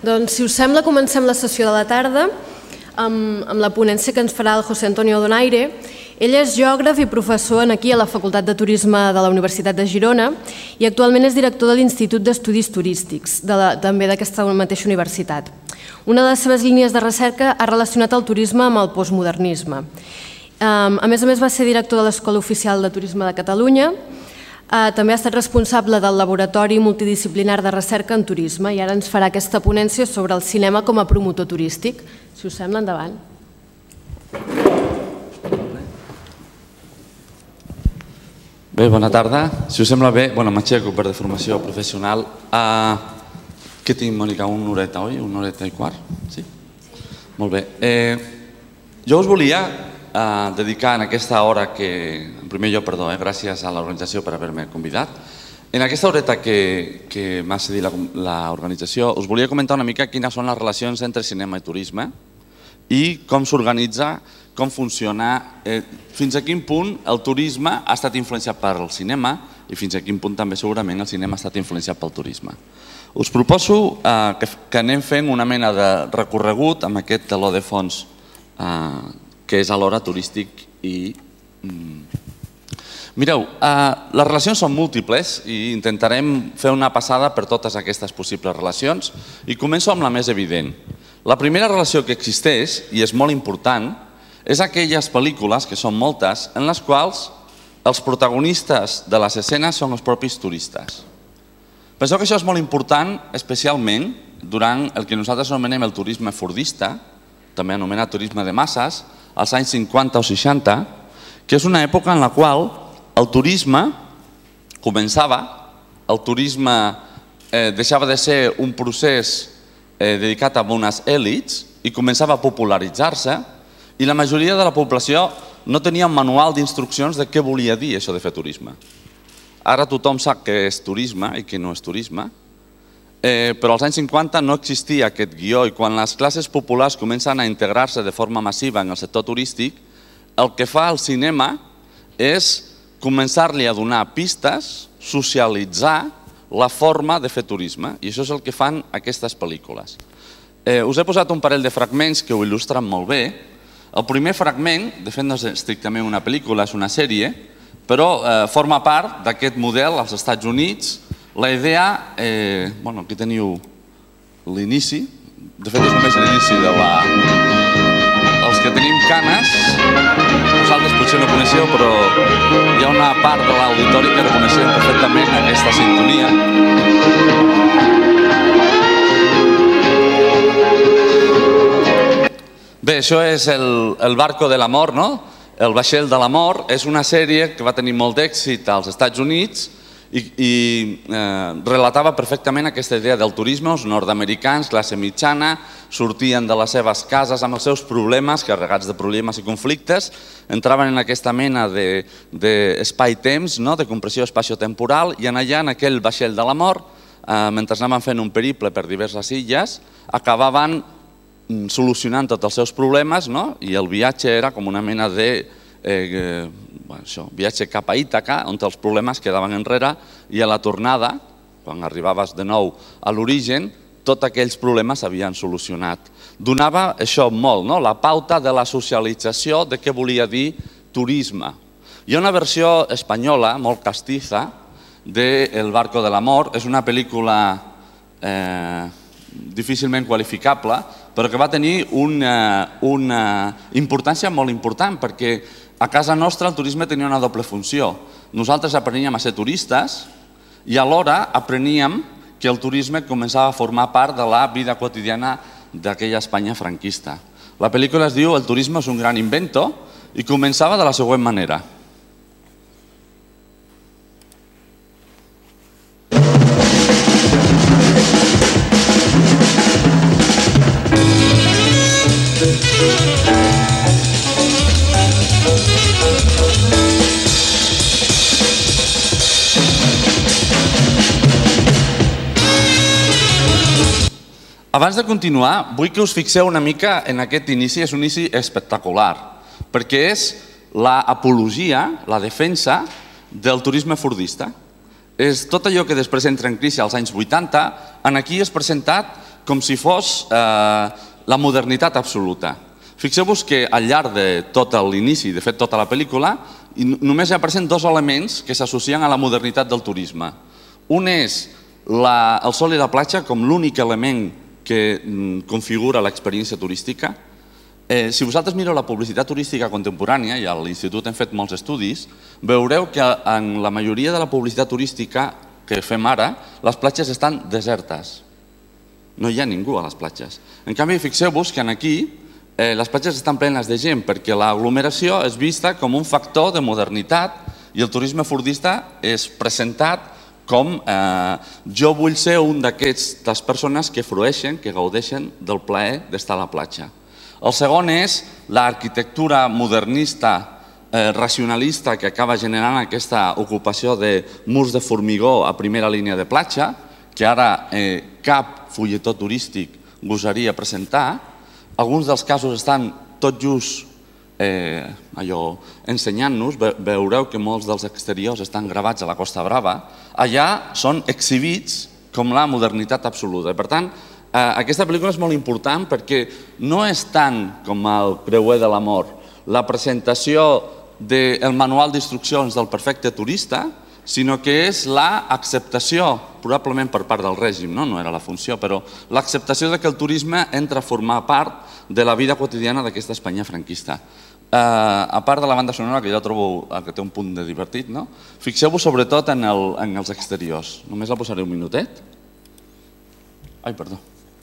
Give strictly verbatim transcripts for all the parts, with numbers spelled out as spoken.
Doncs, si us sembla, comencem la sessió de la tarda amb la ponència que ens farà el José Antonio Donaire. Ell és geògraf i professor aquí a la Facultat de Turisme de la Universitat de Girona i actualment és director de l'Institut d'Estudis Turístics, també d'aquesta mateixa universitat. Una de les seves línies de recerca ha relacionat el turisme amb el postmodernisme. A més a més, va ser director de l'Escola Oficial de Turisme de Catalunya. També ha estat responsable del Laboratori Multidisciplinar de Recerca en Turisme i ara ens farà aquesta ponència sobre el cinema com a promotor turístic. Si us sembla, endavant. Bé, bona tarda. Si us sembla bé, bueno, m'aixeco per de formació professional. Què tinc, Mònica? Una horeta, oi? Una horeta i quart? Sí? Molt bé. Jo us volia dedicar en aquesta hora que, en primer lloc, perdó, gràcies a l'organització per haver-me convidat. En aquesta horeta que m'ha cedit l'organització us volia comentar una mica quines són les relacions entre cinema i turisme i com s'organitza, com funciona, fins a quin punt el turisme ha estat influenciat pel cinema i fins a quin punt també segurament el cinema ha estat influenciat pel turisme. Us proposo que anem fent una mena de recorregut amb aquest teló de fons que és alhora turístic i... Mireu, les relacions són múltiples i intentarem fer una passada per totes aquestes possibles relacions i començo amb la més evident. La primera relació que existeix, i és molt important, és aquelles pel·lícules, que són moltes, en les quals els protagonistes de les escenes són els propis turistes. Penseu que això és molt important, especialment durant el que nosaltres anomenem el turisme fordista, també anomenat turisme de masses, als anys cinquanta o seixanta, que és una època en la qual el turisme començava, el turisme deixava de ser un procés dedicat a unes èlits i començava a popularitzar-se i la majoria de la població no tenia un manual d'instruccions de què volia dir això de fer turisme. Ara tothom sap què és turisme i què no és turisme, però als anys cinquanta no existia aquest guió i quan les classes populars comencen a integrar-se de forma massiva en el sector turístic, el que fa el cinema és començar-li a donar pistes, socialitzar la forma de fer turisme i això és el que fan aquestes pel·lícules. Us he posat un parell de fragments que ho il·lustren molt bé. El primer fragment, de fet no és estrictament una pel·lícula, és una sèrie, però forma part d'aquest model als Estats Units. La idea, bueno, aquí teniu l'inici, de fet és només l'inici de la... Els que tenim canes, vosaltres potser no coneixeu, però hi ha una part de l'auditori que reconeixem perfectament aquesta sintonia. Bé, això és el Barco de l'Amor, no? El Vaixell de l'Amor és una sèrie que va tenir molt d'èxit als Estats Units i relatava perfectament aquesta idea del turisme. Els nord-americans, classe mitjana, sortien de les seves cases amb els seus problemes, carregats de problemes i conflictes, entraven en aquesta mena d'espai-temps, de compressió espaciotemporal, i allà, en aquell vaixell de l'amor, mentre anaven fent un periple per diverses illes, acabaven solucionant tots els seus problemes i el viatge era com una mena de viatge cap a Ítaca, on els problemes quedaven enrere i a la tornada, quan arribaves de nou a l'origen, tots aquells problemes s'havien solucionat. Donava això molt, la pauta de la socialització de què volia dir turisme. Hi ha una versió espanyola, molt castiza, de El Barco de l'Amor. És una pel·lícula difícilment qualificable, però que va tenir una importància molt important, perquè a casa nostra el turisme tenia una doble funció. Nosaltres apreníem a ser turistes i alhora apreníem que el turisme començava a formar part de la vida quotidiana d'aquella Espanya franquista. La pel·lícula es diu El turisme és un gran invento i començava de la següent manera. Abans de continuar, vull que us fixeu una mica en aquest inici. És un inici espectacular, perquè és l'apologia, la defensa del turisme fordista. És tot allò que després entra en crisi als anys vuitanta. Aquí és presentat com si fos eh, la modernitat absoluta. Fixeu-vos que al llarg de tot l'inici, de fet tota la pel·lícula, només hi apareixen dos elements que s'associen a la modernitat del turisme. Un és la, el sol i la platja com l'únic element que configura l'experiència turística. Eh, si vosaltres mireu la publicitat turística contemporània, i a l'Institut hem fet molts estudis, veureu que en la majoria de la publicitat turística que fem ara, les platges estan desertes. No hi ha ningú a les platges. En canvi, fixeu-vos que aquí eh, les platges estan plenes de gent perquè l'aglomeració és vista com un factor de modernitat i el turisme fordista és presentat com eh, jo vull ser un d'aquestes persones que frueixen, que gaudeixen del plaer d'estar a la platja. El segon és l'arquitectura modernista, eh, racionalista, que acaba generant aquesta ocupació de murs de formigó a primera línia de platja, que ara eh, cap fulletó turístic gosaria presentar. Alguns dels casos estan tot just eh, allò, ensenyant-nos, Ve veureu que molts dels exteriors estan gravats a la Costa Brava. Allà són exhibits com la modernitat absoluta. Per tant, eh, aquesta pel·lícula és molt important perquè no és tant com el creuer de l'amor la presentació del manual d'instruccions del perfecte turista, sinó que és l'acceptació, probablement per part del règim, no, no era la funció, però l'acceptació que el turisme entra a formar part de la vida quotidiana d'aquesta Espanya franquista. Eh, a part de la banda sonora, que jo trobo que té un punt de divertit, no? Fixeu-vos sobretot en, el, en els exteriors. Només la posaré un minutet. Ai, perdó.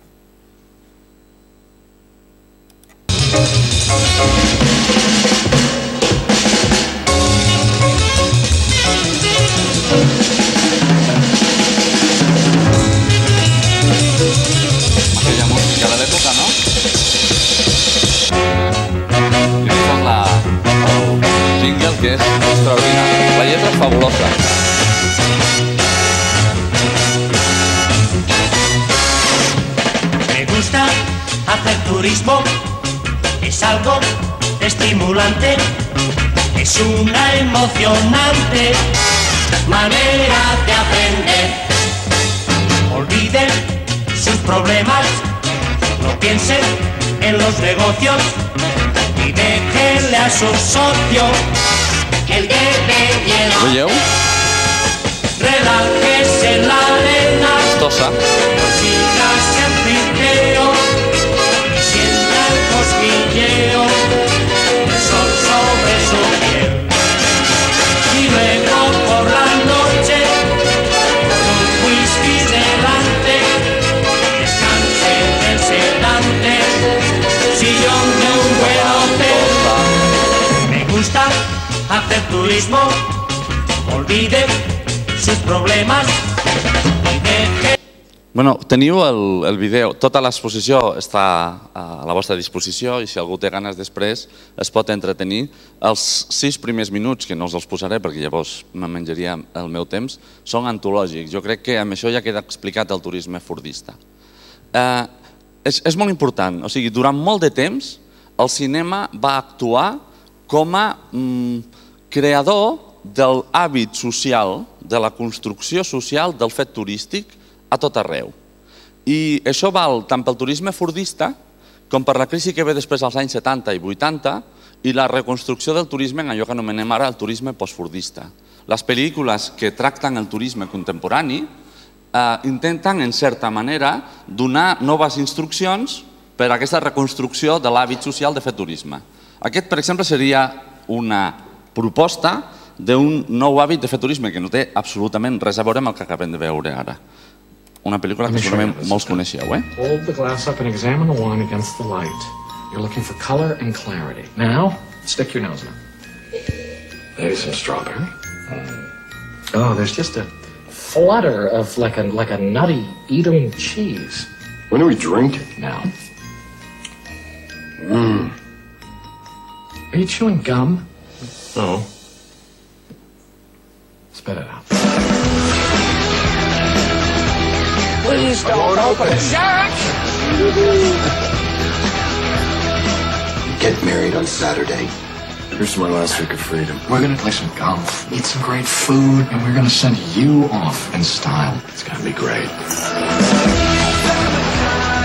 Aquella música de l'època, no? I això és la, el jingle, que és extraordinari. La lletra és fabulosa. Me gusta hacer turismo, es algo estimulante, es una emocionante manera de aprender. Olviden sus problemas, no piensen en los negocios y déjenle a su socio el que bebiera. Veieu? Relájese en la arena, Estosa. sígase el pinteo y sienta el cosquilleo del sol sobre su piel. Y luego por la noche, con un whisky delante, descanse del sedante, sillón de un buen hotel. Me gusta hacer turismo, olvide sus problemas y deje... Bueno, teniu el, el vídeo, tota l'exposició està a la vostra disposició i si algú té ganes després es pot entretenir. Els sis primers minuts, que no us els posaré perquè llavors me menjaria el meu temps, són antològics. Jo crec que amb això ja queda explicat el turisme fordista. Eh, és, és molt important, o sigui, durant molt de temps el cinema va actuar com a mm, creador del hàbit social, de la construcció social del fet turístic a tot arreu. I això val tant pel turisme fordista com per la crisi que ve després als anys setanta i vuitanta i la reconstrucció del turisme en allò que anomenem ara el turisme postfordista. Les pel·lícules que tracten el turisme contemporani eh, intenten, en certa manera, donar noves instruccions per a aquesta reconstrucció de l'hàbit social de fer turisme. Aquest, per exemple, seria una proposta d'un nou hàbit de fer turisme que no té absolutament res a veure amb el que acabem de veure ara. Una pel·lícula que segurament molts coneixeu, eh? Hold the glass up and examine the wine against the light. You're looking for color and clarity. Now, stick your nose in. Maybe some strawberry. Oh, there's just a flutter of like a like a nutty Edam cheese. When do we drink it? Now. Mmm. Are you chewing gum? No. Spit it out. Please don't open it. Jack! Get married on Saturday. Here's my last week of freedom. We're gonna play some golf, eat some great food, and we're gonna send you off in style. It's gonna be great.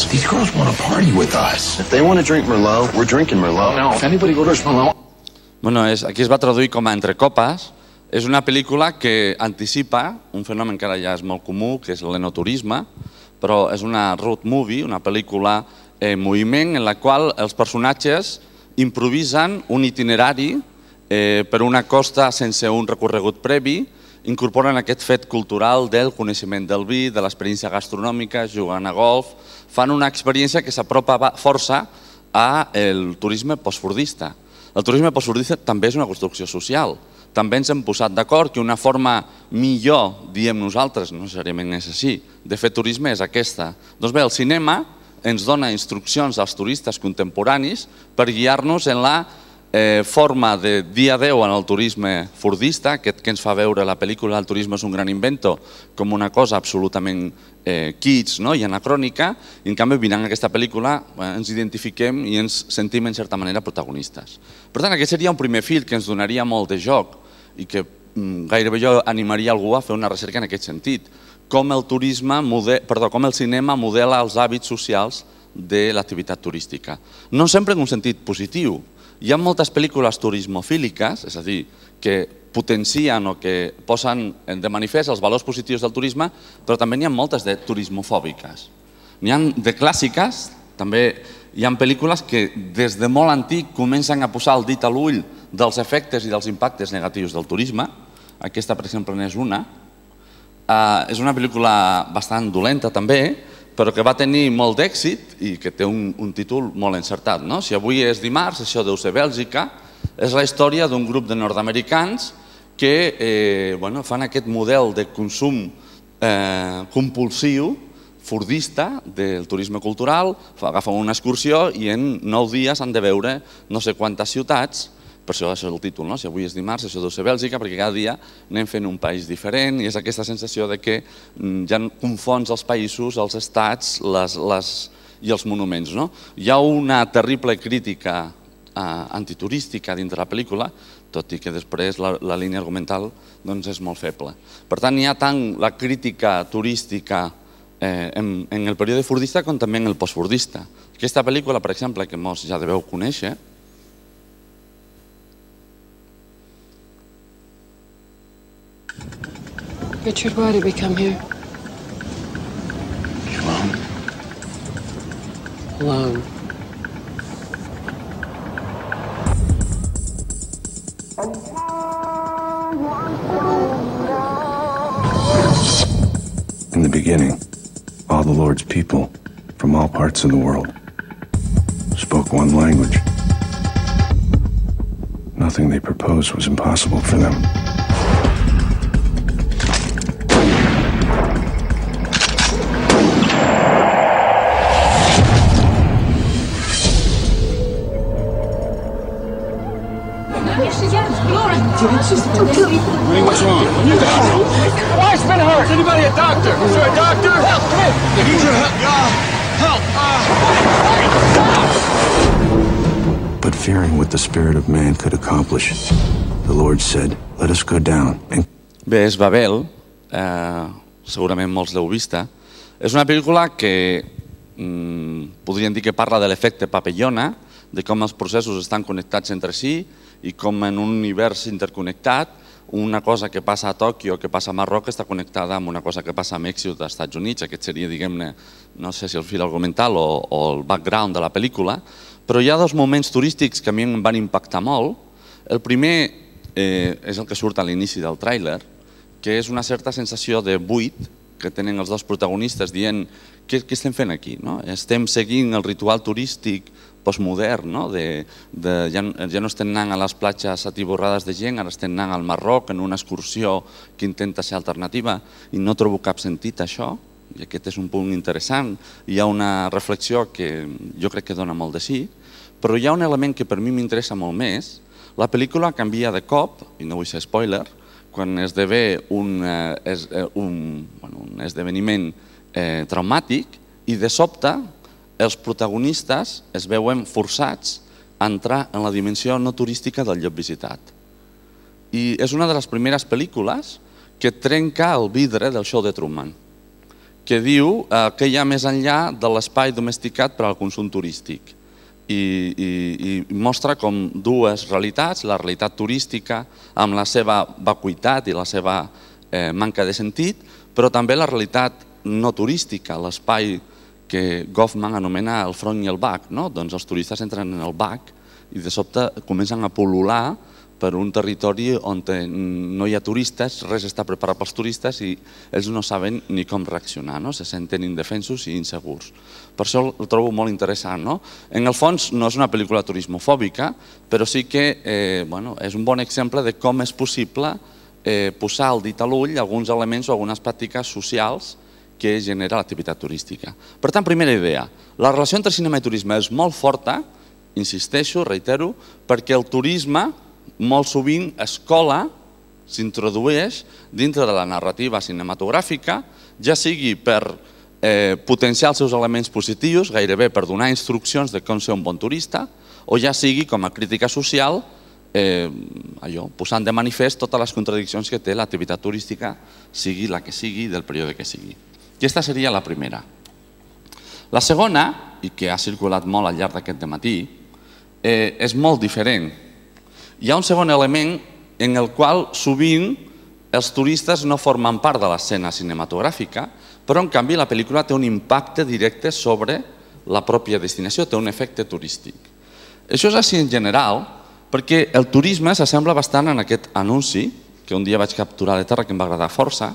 girls. These girls want to party with us. If they want to drink Merlot, we're drinking Merlot. No, if anybody orders Merlot... Bueno, és, aquí es va traduir com a Entre copes. És una pel·lícula que anticipa un fenomen que ara ja és molt comú, que és l'enoturisme, però és una road movie, una pel·lícula en moviment en la qual els personatges improvisen un itinerari eh, per una costa sense un recorregut previ, incorporen aquest fet cultural del coneixement del vi, de l'experiència gastronòmica, jugant a golf, fan una experiència que s'apropa força al turisme postfordista. El turisme postfordista també és una construcció social. També ens hem posat d'acord que una forma millor, diem nosaltres, no necessàriament és així, de fer turisme és aquesta. Doncs bé, el cinema ens dona instruccions als turistes contemporanis per guiar-nos en la Eh, forma de dia adeu en el turisme fordista, aquest que ens fa veure la pel·lícula El turisme és un gran invento com una cosa absolutament eh, kitsch, no? I anacrònica, i en canvi mirant aquesta pel·lícula eh, ens identifiquem i ens sentim en certa manera protagonistes. Per tant, aquest seria un primer fil que ens donaria molt de joc i que mm, gairebé jo animaria algú a fer una recerca en aquest sentit. Com el turisme, perdó, com el cinema modela els hàbits socials de l'activitat turística. No sempre en un sentit positiu. Hi ha moltes pel·lícules turismofíliques, és a dir, que potencien o que posen de manifest els valors positius del turisme, però també n'hi ha moltes de turismofòbiques. N'hi ha de clàssiques, també hi ha pel·lícules que des de molt antic comencen a posar el dit a l'ull dels efectes i dels impactes negatius del turisme. Aquesta, per exemple, n'és una. És una pel·lícula bastant dolenta també, però que va tenir molt d'èxit i que té un, un títol molt encertat. No? Si avui és dimarts, això deu ser Bèlgica, és la història d'un grup de nord-americans que eh, bueno, fan aquest model de consum eh, compulsiu, fordista, del turisme cultural, agafen una excursió i en nou dies han de veure no sé quantes ciutats. Per això és el títol, no? Si avui és dimarts, això deu ser Bèlgica, perquè cada dia anem fent un país diferent i és aquesta sensació de que ja confons els països, els estats les, les, i els monuments. No? Hi ha una terrible crítica eh, antiturística dintre la pel·lícula, tot i que després la, la línia argumental doncs, és molt feble. Per tant, hi ha tant la crítica turística eh, en, en el període fordista com també en el postfordista. Aquesta pel·lícula, per exemple, que molts ja deveu conèixer, Richard, why did we come here? Alone? Alone. In the beginning, all the Lord's people from all parts of the world spoke one language. Nothing they proposed was impossible for them. Ray, what's wrong? Wife's been hurt. Is anybody a doctor? Is there a doctor? Help! Come in. I need your help. Help! But fearing what the spirit of man could accomplish, the Lord said, "Let us go down." And... Bé, és Babel, eh, segurament molts l'heu vista. És una pel·lícula que mm, podríem dir que parla de l'efecte papallona, de com els processos estan connectats entre si i com en un univers interconnectat una cosa que passa a Tòquio, que passa a Marroc, està connectada amb una cosa que passa a Mèxic dels Estats Units. Aquest seria, diguem-ne, no sé si el fil argumental o, o el background de la pel·lícula, però hi ha dos moments turístics que a mi em van impactar molt. El primer eh, és el que surt a l'inici del tràiler, que és una certa sensació de buit que tenen els dos protagonistes dient què, què estem fent aquí? No? Estem seguint el ritual turístic postmodern, no? de, de, ja, ja no estem anant a les platges atiborrades de gent, ara estem anant al Marroc en una excursió que intenta ser alternativa i no trobo cap sentit això, i aquest és un punt interessant. Hi ha una reflexió que jo crec que dona molt de sí, però hi ha un element que per mi m'interessa molt més. La pel·lícula canvia de cop, i no vull ser spoiler, quan esdevé un, eh, es, eh, un, bueno, un esdeveniment eh, traumàtic i de sobte els protagonistes es veuen forçats a entrar en la dimensió no turística del lloc visitat. I és una de les primeres pel·lícules que trenca el vidre del show de Truman, que diu què hi ha més enllà de l'espai domesticat per al consum turístic. I mostra com dues realitats, la realitat turística amb la seva vacuïtat i la seva manca de sentit, però també la realitat no turística, l'espai que Goffman anomena el front i el back. Doncs els turistes entren en el back i de sobte comencen a pol·lular per un territori on no hi ha turistes, res està preparat pels turistes i ells no saben ni com reaccionar, se senten indefensos i insegurs. Per això ho trobo molt interessant. En el fons no és una pel·lícula turismofòbica, però sí que és un bon exemple de com és possible posar el dit a l'ull alguns elements o algunes pràctiques socials que genera l'activitat turística. Per tant, primera idea, la relació entre cinema i turisme és molt forta, insisteixo, reitero, perquè el turisme molt sovint es cola, s'introdueix dintre de la narrativa cinematogràfica, ja sigui per potenciar els seus elements positius, gairebé per donar instruccions de com ser un bon turista, o ja sigui com a crítica social, posant de manifest totes les contradiccions que té l'activitat turística, sigui la que sigui, del període que sigui. Aquesta seria la primera. La segona, i que ha circulat molt al llarg d'aquest dematí, és molt diferent. Hi ha un segon element en el qual sovint els turistes no formen part de l'escena cinematogràfica, però en canvi la pel·lícula té un impacte directe sobre la pròpia destinació, té un efecte turístic. Això és així en general perquè el turisme s'assembla bastant en aquest anunci, que un dia vaig capturar de terra que em va agradar força.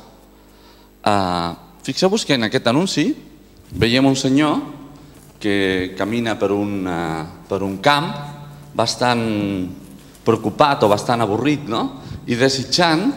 Fixeu-vos que en aquest anunci veiem un senyor que camina per un camp bastant preocupat o bastant avorrit i desitjant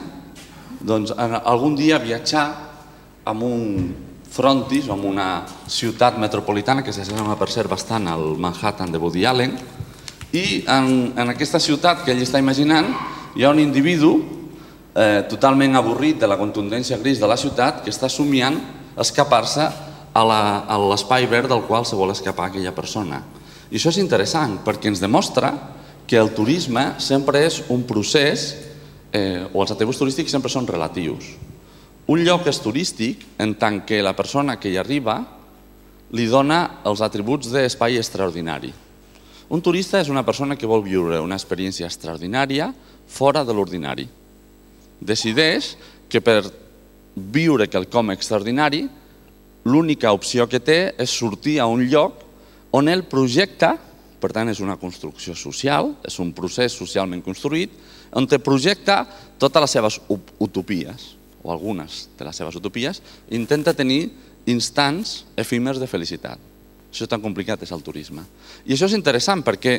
algun dia viatjar amb un frontis o amb una ciutat metropolitana que s'assembla per cert bastant al Manhattan de Woody Allen, i en aquesta ciutat que ell està imaginant hi ha un individu totalment avorrit de la contundència gris de la ciutat que està somiant escapar-se a l'espai verd del qual se vol escapar aquella persona. I això és interessant perquè ens demostra que el turisme sempre és un procés, o els atributs turístics sempre són relatius. Un lloc és turístic en tant que la persona que hi arriba li dona els atributs d'espai extraordinari. Un turista és una persona que vol viure una experiència extraordinària fora de l'ordinari. Decideix que per viure quelcom extraordinari l'única opció que té és sortir a un lloc on ell projecta, per tant és una construcció social, és un procés socialment construït, on te projecta totes les seves utopies, o algunes de les seves utopies, i intenta tenir instants efímers de felicitat. Això tan complicat és el turisme. I això és interessant perquè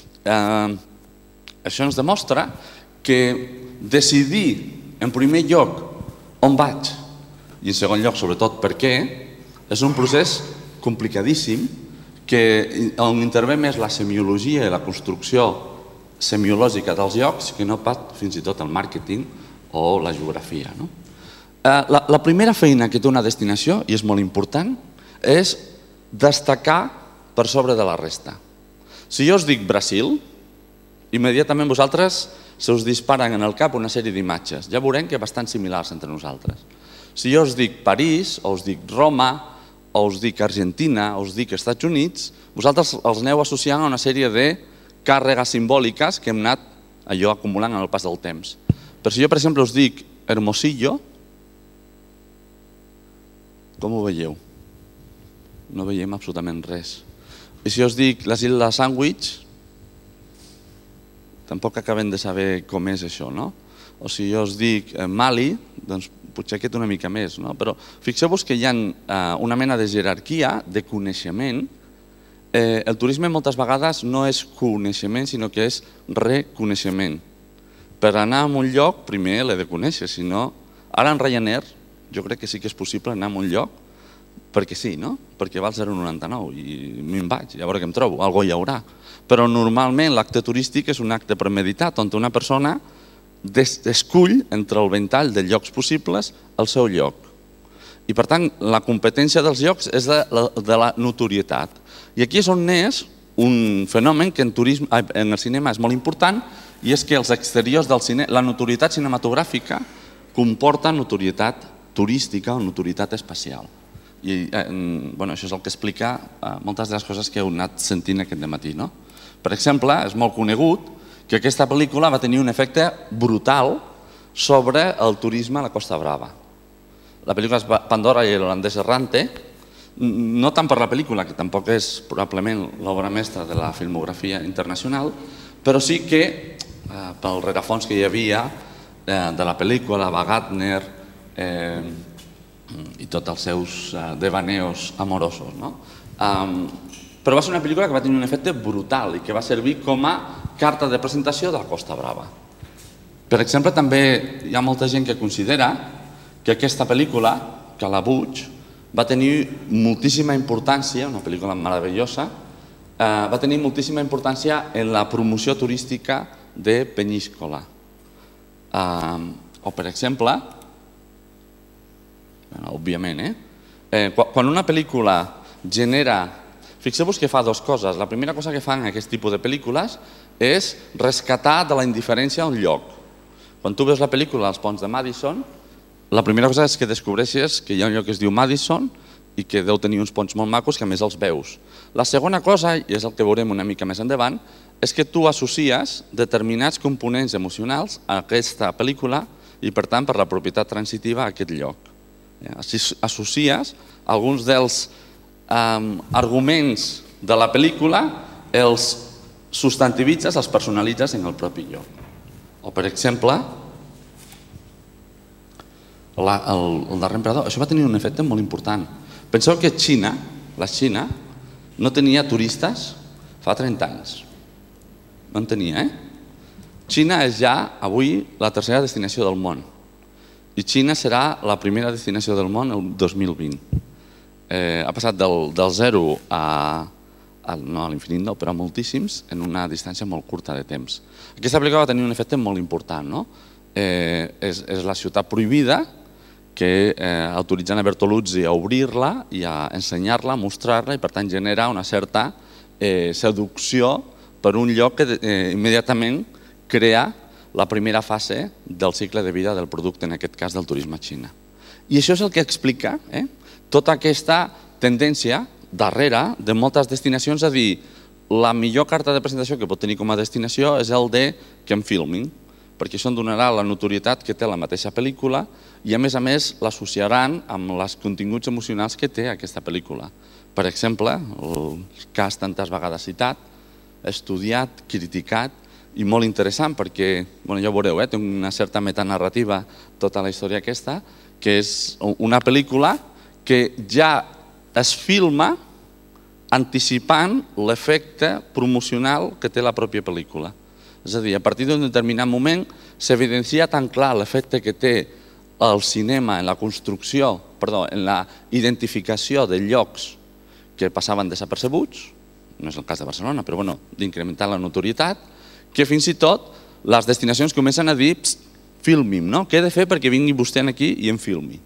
això ens demostra que decidir en primer lloc on vaig i en segon lloc sobretot per què és un procés complicadíssim on intervé més la semiologia i la construcció semiològica dels llocs que no pas fins i tot el màrqueting o la geografia. La primera feina que té una destinació, i és molt important, és destacar per sobre de la resta. Si jo us dic Brasil, immediatament vosaltres se us disparen en el cap una sèrie d'imatges. Ja veurem que bastant similars entre nosaltres. Si jo us dic París, o us dic Roma, o us dic Argentina, o us dic Estats Units, vosaltres els aneu associant a una sèrie de càrregues simbòliques que hem anat allò acumulant en el pas del temps. Però si jo, per exemple, us dic Hermosillo, com ho veieu? No veiem absolutament res. I si us dic les Illes Sandwich, tampoc acabem de saber com és això, no? O si jo us dic Mali, doncs potser aquest una mica més, no? Però fixeu-vos que hi ha una mena de jerarquia, de coneixement. El turisme moltes vegades no és coneixement, sinó que és reconeixement. Per anar a un lloc, primer l'he de conèixer, si no... Ara en Ryanair, jo crec que sí que és possible anar a un lloc, perquè sí, no? Perquè val zero coma noranta-nou i me'n vaig, a veure què em trobo, alguna cosa hi haurà. Però normalment l'acte turístic és un acte premeditat, on una persona escull entre el ventall de llocs possibles el seu lloc. I per tant, la competència dels llocs és de la notorietat. I aquí és on neix un fenomen que en el cinema és molt important, i és que els exteriors del cinema, la notorietat cinematogràfica comporta notorietat turística o notorietat espacial. I això és el que explica moltes de les coses que heu anat sentint aquest dematí. Per exemple, és molt conegut que aquesta pel·lícula va tenir un efecte brutal sobre el turisme a la Costa Brava. La pel·lícula és Pandora i l'holandès errante, no tant per la pel·lícula, que tampoc és probablement l'obra mestra de la filmografia internacional, però sí que pel rerefons que hi havia de la pel·lícula, Wagner i tots els seus devaneos amorosos. Però va ser una pel·lícula que va tenir un efecte brutal i que va servir com a carta de presentació de la Costa Brava. Per exemple, també hi ha molta gent que considera que aquesta pel·lícula, Calabuig, va tenir moltíssima importància, una pel·lícula meravellosa, va tenir moltíssima importància en la promoció turística de Penyíscola. O, per exemple, òbviament, quan una pel·lícula genera... Fixeu-vos que fa dues coses. La primera cosa que fan aquest tipus de pel·lícules és rescatar de la indiferència un lloc. Quan tu veus la pel·lícula Els ponts de Madison, la primera cosa és que descobreixes que hi ha un lloc que es diu Madison i que deu tenir uns ponts molt macos que a més els veus. La segona cosa, i és el que veurem una mica més endavant, és que tu associes determinats components emocionals a aquesta pel·lícula i per tant per la propietat transitiva a aquest lloc. Associes alguns dels arguments de la pel·lícula, els substantivitzes, els personalitzes en el propi lloc. O per exemple, el darrer emperador, això va tenir un efecte molt important. Penseu que Xina, la Xina, no tenia turistes fa trenta anys. No en tenia, eh? Xina és ja avui la tercera destinació del món. I Xina serà la primera destinació del món el dos mil vint. Ha passat del zero a l'infinit, no, però a moltíssims en una distància molt curta de temps. Aquesta pel·lícula va tenir un efecte molt important. És la ciutat prohibida que autoritzen a Bertoluzzi a obrir-la i a ensenyar-la, a mostrar-la i per tant genera una certa seducció per un lloc que immediatament crea la primera fase del cicle de vida del producte, en aquest cas del turisme a Xina. I això és el que explica tota aquesta tendència darrere de moltes destinacions a dir la millor carta de presentació que pot tenir com a destinació és el de que em filmin, perquè això em donarà la notorietat que té la mateixa pel·lícula i a més a més l'associaran amb els continguts emocionals que té aquesta pel·lícula. Per exemple, el cas tantes vegades citat, estudiat, criticat i molt interessant perquè, ja ho veureu, té una certa metanarrativa tota la història aquesta, que és una pel·lícula que ja es filma anticipant l'efecte promocional que té la pròpia pel·lícula. És a dir, a partir d'un determinat moment s'evidencia tan clar l'efecte que té el cinema en la construcció, perdó, en la identificació de llocs que passaven desapercebuts, no és el cas de Barcelona, però bueno, d'incrementar la notorietat, que fins i tot les destinacions comencen a dir filmi'm, no? Què he de fer perquè vingui vostè aquí i em filmi?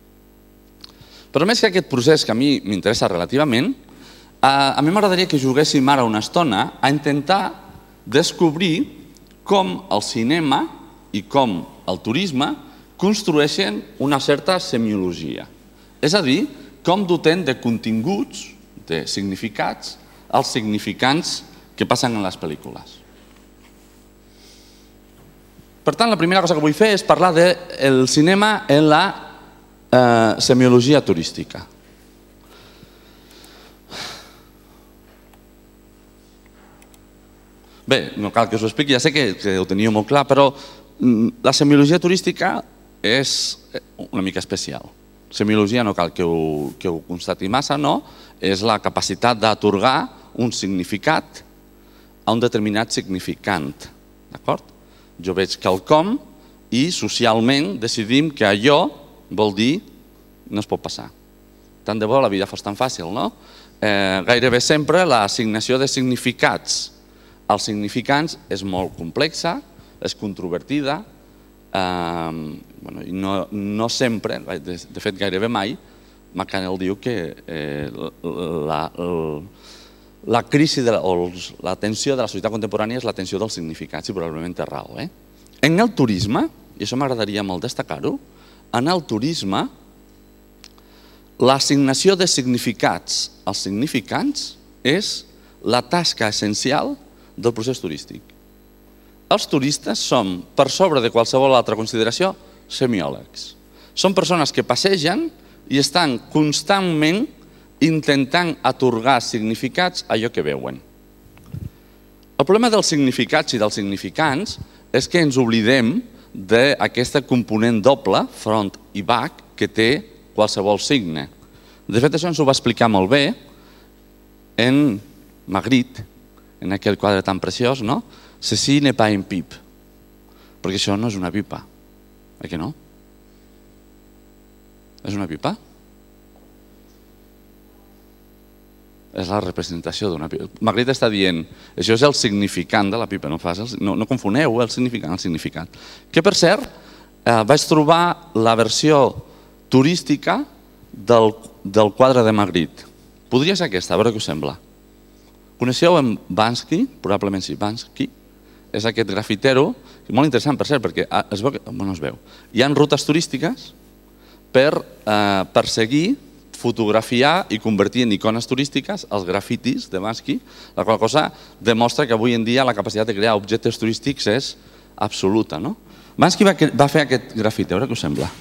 Però més que aquest procés que a mi m'interessa relativament, a mi m'agradaria que juguéssim ara una estona a intentar descobrir com el cinema i com el turisme construeixen una certa semiologia. És a dir, com dotem de continguts, de significats, els significants que passen en les pel·lícules. Per tant, la primera cosa que vull fer és parlar del cinema en la semiologia turística. Bé, no cal que us ho expliqui, ja sé que ho teníeu molt clar, però la semiologia turística és una mica especial. Semiologia no cal que ho constati massa, no? És la capacitat d'atorgar un significat a un determinat significant. D'acord? Jo veig quelcom i socialment decidim que allò vol dir no es pot passar. Tant de bo la vida fos tan fàcil, no? Gairebé sempre l'assignació de significats als significants és molt complexa, és controvertida, i no sempre, de fet gairebé mai, McCannell diu que la crisi o la tensió de la societat contemporània és la tensió dels significats i probablement té raó. En el turisme, i això m'agradaria molt destacar-ho, en el turisme l'assignació de significats als significants és la tasca essencial del procés turístic. Els turistes som, per sobre de qualsevol altra consideració, semiòlegs. Són persones que passegen i estan constantment intentant atorgar significats a allò que veuen. El problema dels significats i dels significants és que ens oblidem d'aquesta component doble, front i back, que té qualsevol signe. De fet, això ens ho va explicar molt bé en Magritte, en aquell quadre tan preciós, no? Ceci n'est pas une pipe, perquè això no és una pipa, oi que no? És una pipa? És la representació d'una pipa. Magritte està dient, això és el significant de la pipa, no, no, no confoneu el significant, el significat. Que, per cert, eh, vaig trobar la versió turística del, del quadre de Magritte. Podria ser aquesta, a veure què us sembla. Coneixeu en Banksy? Probablement sí, Banksy. És aquest grafitero, molt interessant, per cert, perquè es veu, bueno, es veu. Hi ha rutes turístiques per eh, perseguir, fotografiar i convertir en icones turístiques els grafitis de Banksy, la qual cosa demostra que avui en dia la capacitat de crear objectes turístics és absoluta. No? Banksy va, va fer aquest grafiti, a veure què us sembla.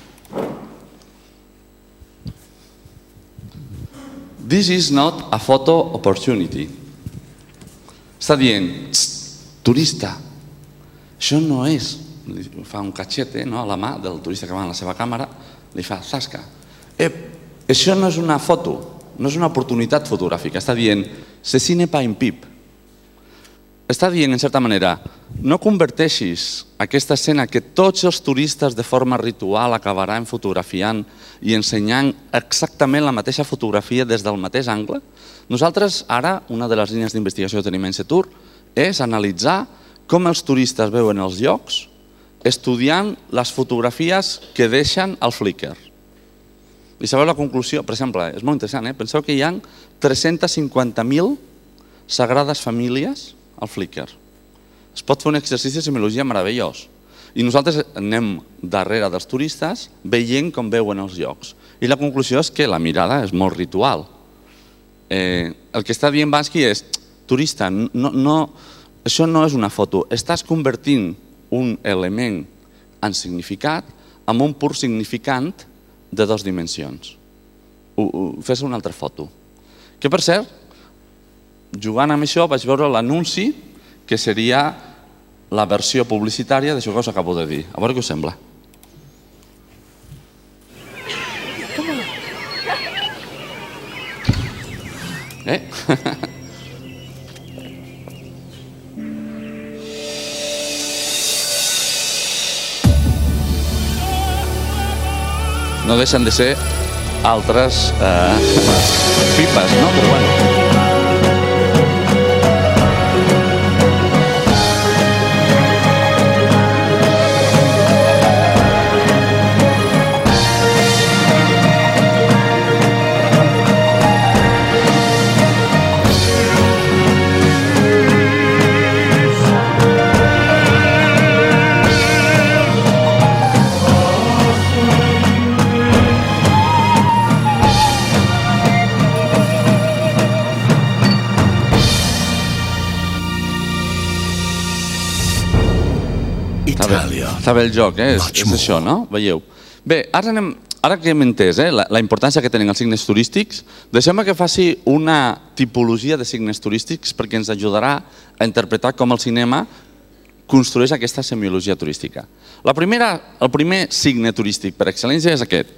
This is not a photo opportunity. Està dient, turista, això no és, fa un cachete a la mà del turista que va en la seva càmera, li fa zasca. Això no és una foto, no és una oportunitat fotogràfica, està dient, ceci n'est pas une pipe. Està dient, en certa manera, no converteixis aquesta escena que tots els turistes de forma ritual acabaran fotografiant i ensenyant exactament la mateixa fotografia des del mateix angle. Nosaltres, ara, una de les línies d'investigació que tenim en Setur és analitzar com els turistes veuen els llocs estudiant les fotografies que deixen al Flickr. I sabeu la conclusió? Per exemple, és molt interessant, eh? Penseu que hi ha tres-cents cinquanta mil sagrades famílies al Flickr. Es pot fer un exercici de semiologia meravellós. I nosaltres anem darrere dels turistes veient com veuen els llocs. I la conclusió és que la mirada és molt ritual. Eh, el que està dient Banksy és, turista, no, no, això no és una foto, estàs convertint un element en significat amb un pur significant de dues dimensions. Fes una altra foto. Que, per cert, jugant amb això vaig veure l'anunci que seria la versió publicitària d'això que us acabo de dir. A veure què us sembla. Eh? No deixen de ser altres eh, pipes, no? Però bueno. Està bé el joc, eh? És, és això, no? Veieu? Bé, ara, anem, ara que hem entès eh, la, la importància que tenen els signes turístics, deixem-me que faci una tipologia de signes turístics perquè ens ajudarà a interpretar com el cinema construeix aquesta semiologia turística. La primera, el primer signe turístic per excel·lència és aquest.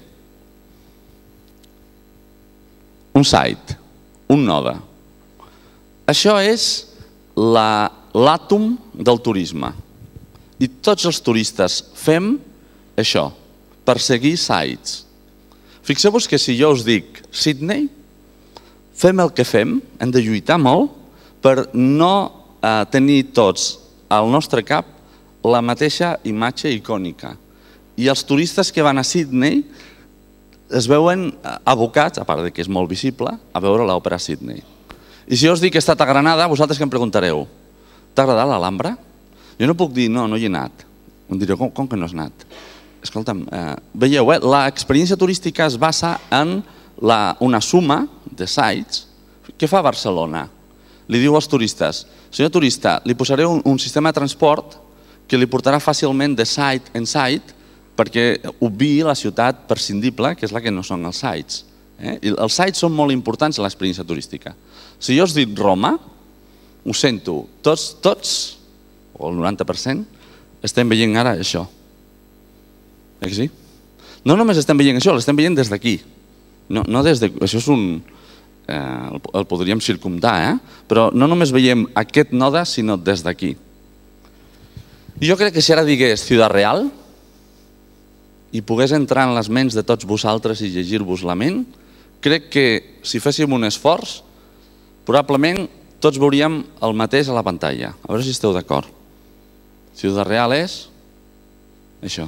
Un site, un node. Això és l'àtom del turisme. I tots els turistes fem això, perseguir sites. Fixeu-vos que si jo us dic Sydney, fem el que fem, hem de lluitar molt per no eh, tenir tots al nostre cap la mateixa imatge icònica. I els turistes que van a Sydney es veuen abocats, a part que és molt visible, a veure l'òpera Sydney. I si jo us dic que he estat a Granada, vosaltres què em preguntareu? T'ha agradat l'Alhambra? Jo no puc dir, no, no hi he anat. Em diré, com, com que no has anat? Escolta'm, eh, veieu, eh, l'experiència turística es basa en una suma de sites. Què fa Barcelona? Li diu als turistes, senyor turista, li posaré un sistema de transport que li portarà fàcilment de site en site perquè obviï la ciutat prescindible, que és la que no són els sites. Els sites són molt importants en l'experiència turística. Si jo us dic Roma, ho sento, tots, tots, o el noranta per cent, estem veient ara això. Eh que sí? No només estem veient això, l'estem veient des d'aquí. No des de... Això és un... el podríem circumdar, eh? Però no només veiem aquest node, sinó des d'aquí. Jo crec que si ara digués Ciutat Real i pogués entrar en les ments de tots vosaltres i llegir-vos la ment, crec que si féssim un esforç, probablement tots veuríem el mateix a la pantalla. A veure si esteu d'acord. Ciutat Real és això.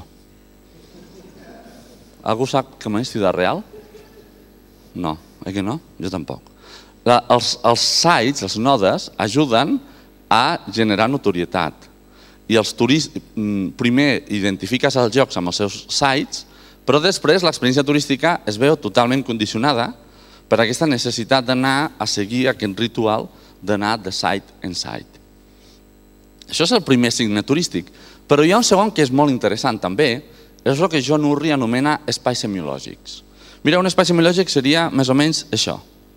Algú sap com és Ciutat Real? No, oi que no? Jo tampoc. Els sites, els nodes, ajuden a generar notorietat. I els turistes, primer identifiques els llocs amb els seus sites, però després l'experiència turística es veu totalment condicionada per aquesta necessitat d'anar a seguir aquest ritual d'anar de site en site. Això és el primer signe turístic, però hi ha un segon que és molt interessant també, és el que John Urry anomena espais semiològics. Mira, un espai semiològic seria més o menys això.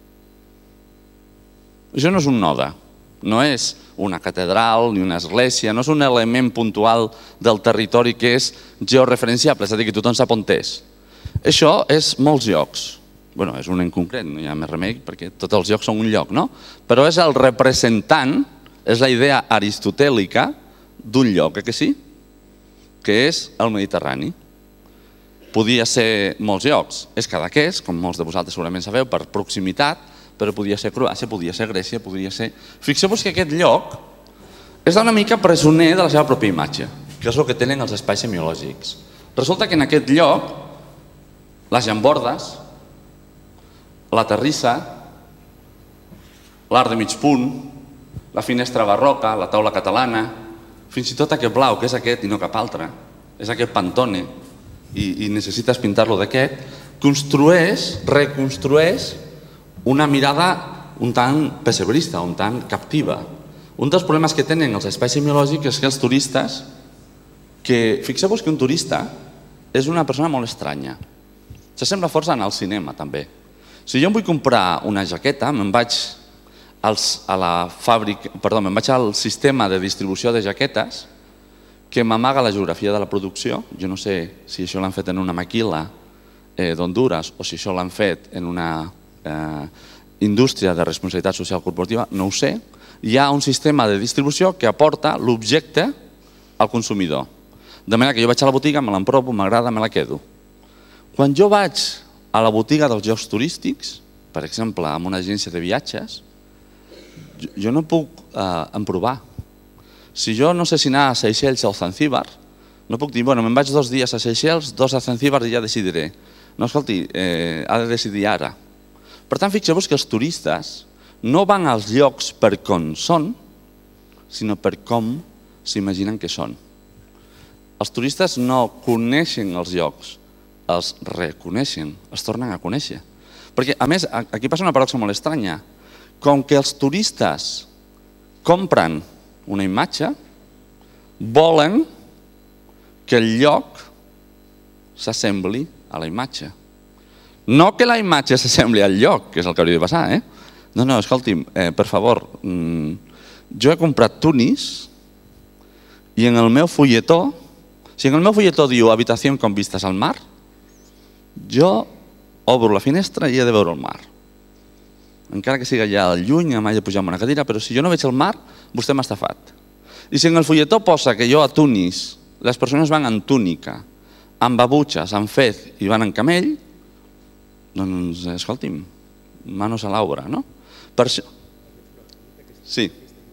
Això no és un node, no és una catedral ni una església, no és un element puntual del territori que és georreferenciable, és a dir, que tothom sap on és. Això és molts llocs. Bé, és un en concret, no hi ha més remei perquè tots els llocs són un lloc, no? Però és el representant, és la idea aristotèlica d'un lloc, que sí? Que és el Mediterrani. Podia ser molts llocs, és Cadaqués, com molts de vosaltres segurament sabeu, per proximitat, però podia ser Croàcia, podia ser Grècia, podria ser... Fixeu-vos que aquest lloc és una mica presoner de la seva pròpia imatge, que és el que tenen els espais semiològics. Resulta que en aquest lloc, les llambordes, la terrissa, l'art de mig punt, la finestra barroca, la taula catalana, fins i tot aquest blau, que és aquest i no cap altre, és aquest Pantone, i necessites pintar-lo d'aquest, construeix, reconstrueix una mirada un tant pessebrista, un tant captiva. Un dels problemes que tenen els espais semiològics és que els turistes, que fixeu-vos que un turista és una persona molt estranya. S'assembla força anar al cinema, també. Si jo em vull comprar una jaqueta, me'n vaig a la fàbrica, perdó, me'n vaig al sistema de distribució de jaquetes que m'amaga la geografia de la producció. Jo no sé si això l'han fet en una maquila d'Honduras o si això l'han fet en una indústria de responsabilitat social corporativa, no ho sé. Hi ha un sistema de distribució que aporta l'objecte al consumidor. De manera que jo vaig a la botiga, me l'emprovo, m'agrada, me la quedo. Quan jo vaig a la botiga dels llocs turístics, per exemple, amb una agència de viatges, jo no puc emprovar. Si jo no sé si anar a Seychelles o a Zanzíbar, no puc dir, bueno, me'n vaig dos dies a Seychelles, dos a Zanzíbar i ja decidiré. No, escolti, ha de decidir ara. Per tant, fixeu-vos que els turistes no van als llocs per com són, sinó per com s'imaginen que són. Els turistes no coneixen els llocs, els reconeixen, els tornen a conèixer. Perquè, a més, aquí passa una paradoxa molt estranya. Com que els turistes compren una imatge, volen que el lloc s'assembli a la imatge. No que la imatge s'assembli al lloc, que és el que hauria de passar, eh? No, no, escolti'm, per favor, jo he comprat Tunis i en el meu fulletó, si en el meu fulletó diu habitació con vistas al mar, jo obro la finestra i he de veure el mar. Encara que sigui allà al lluny, m'he de pujar en una cadira, però si jo no veig el mar, vostè m'ha estafat. I si en el fulletó posa que jo a Tunis les persones van en túnica, amb babutxes, amb fez i van en camell, doncs, escolti'm, manos a l'obra, no? Per això... Sí.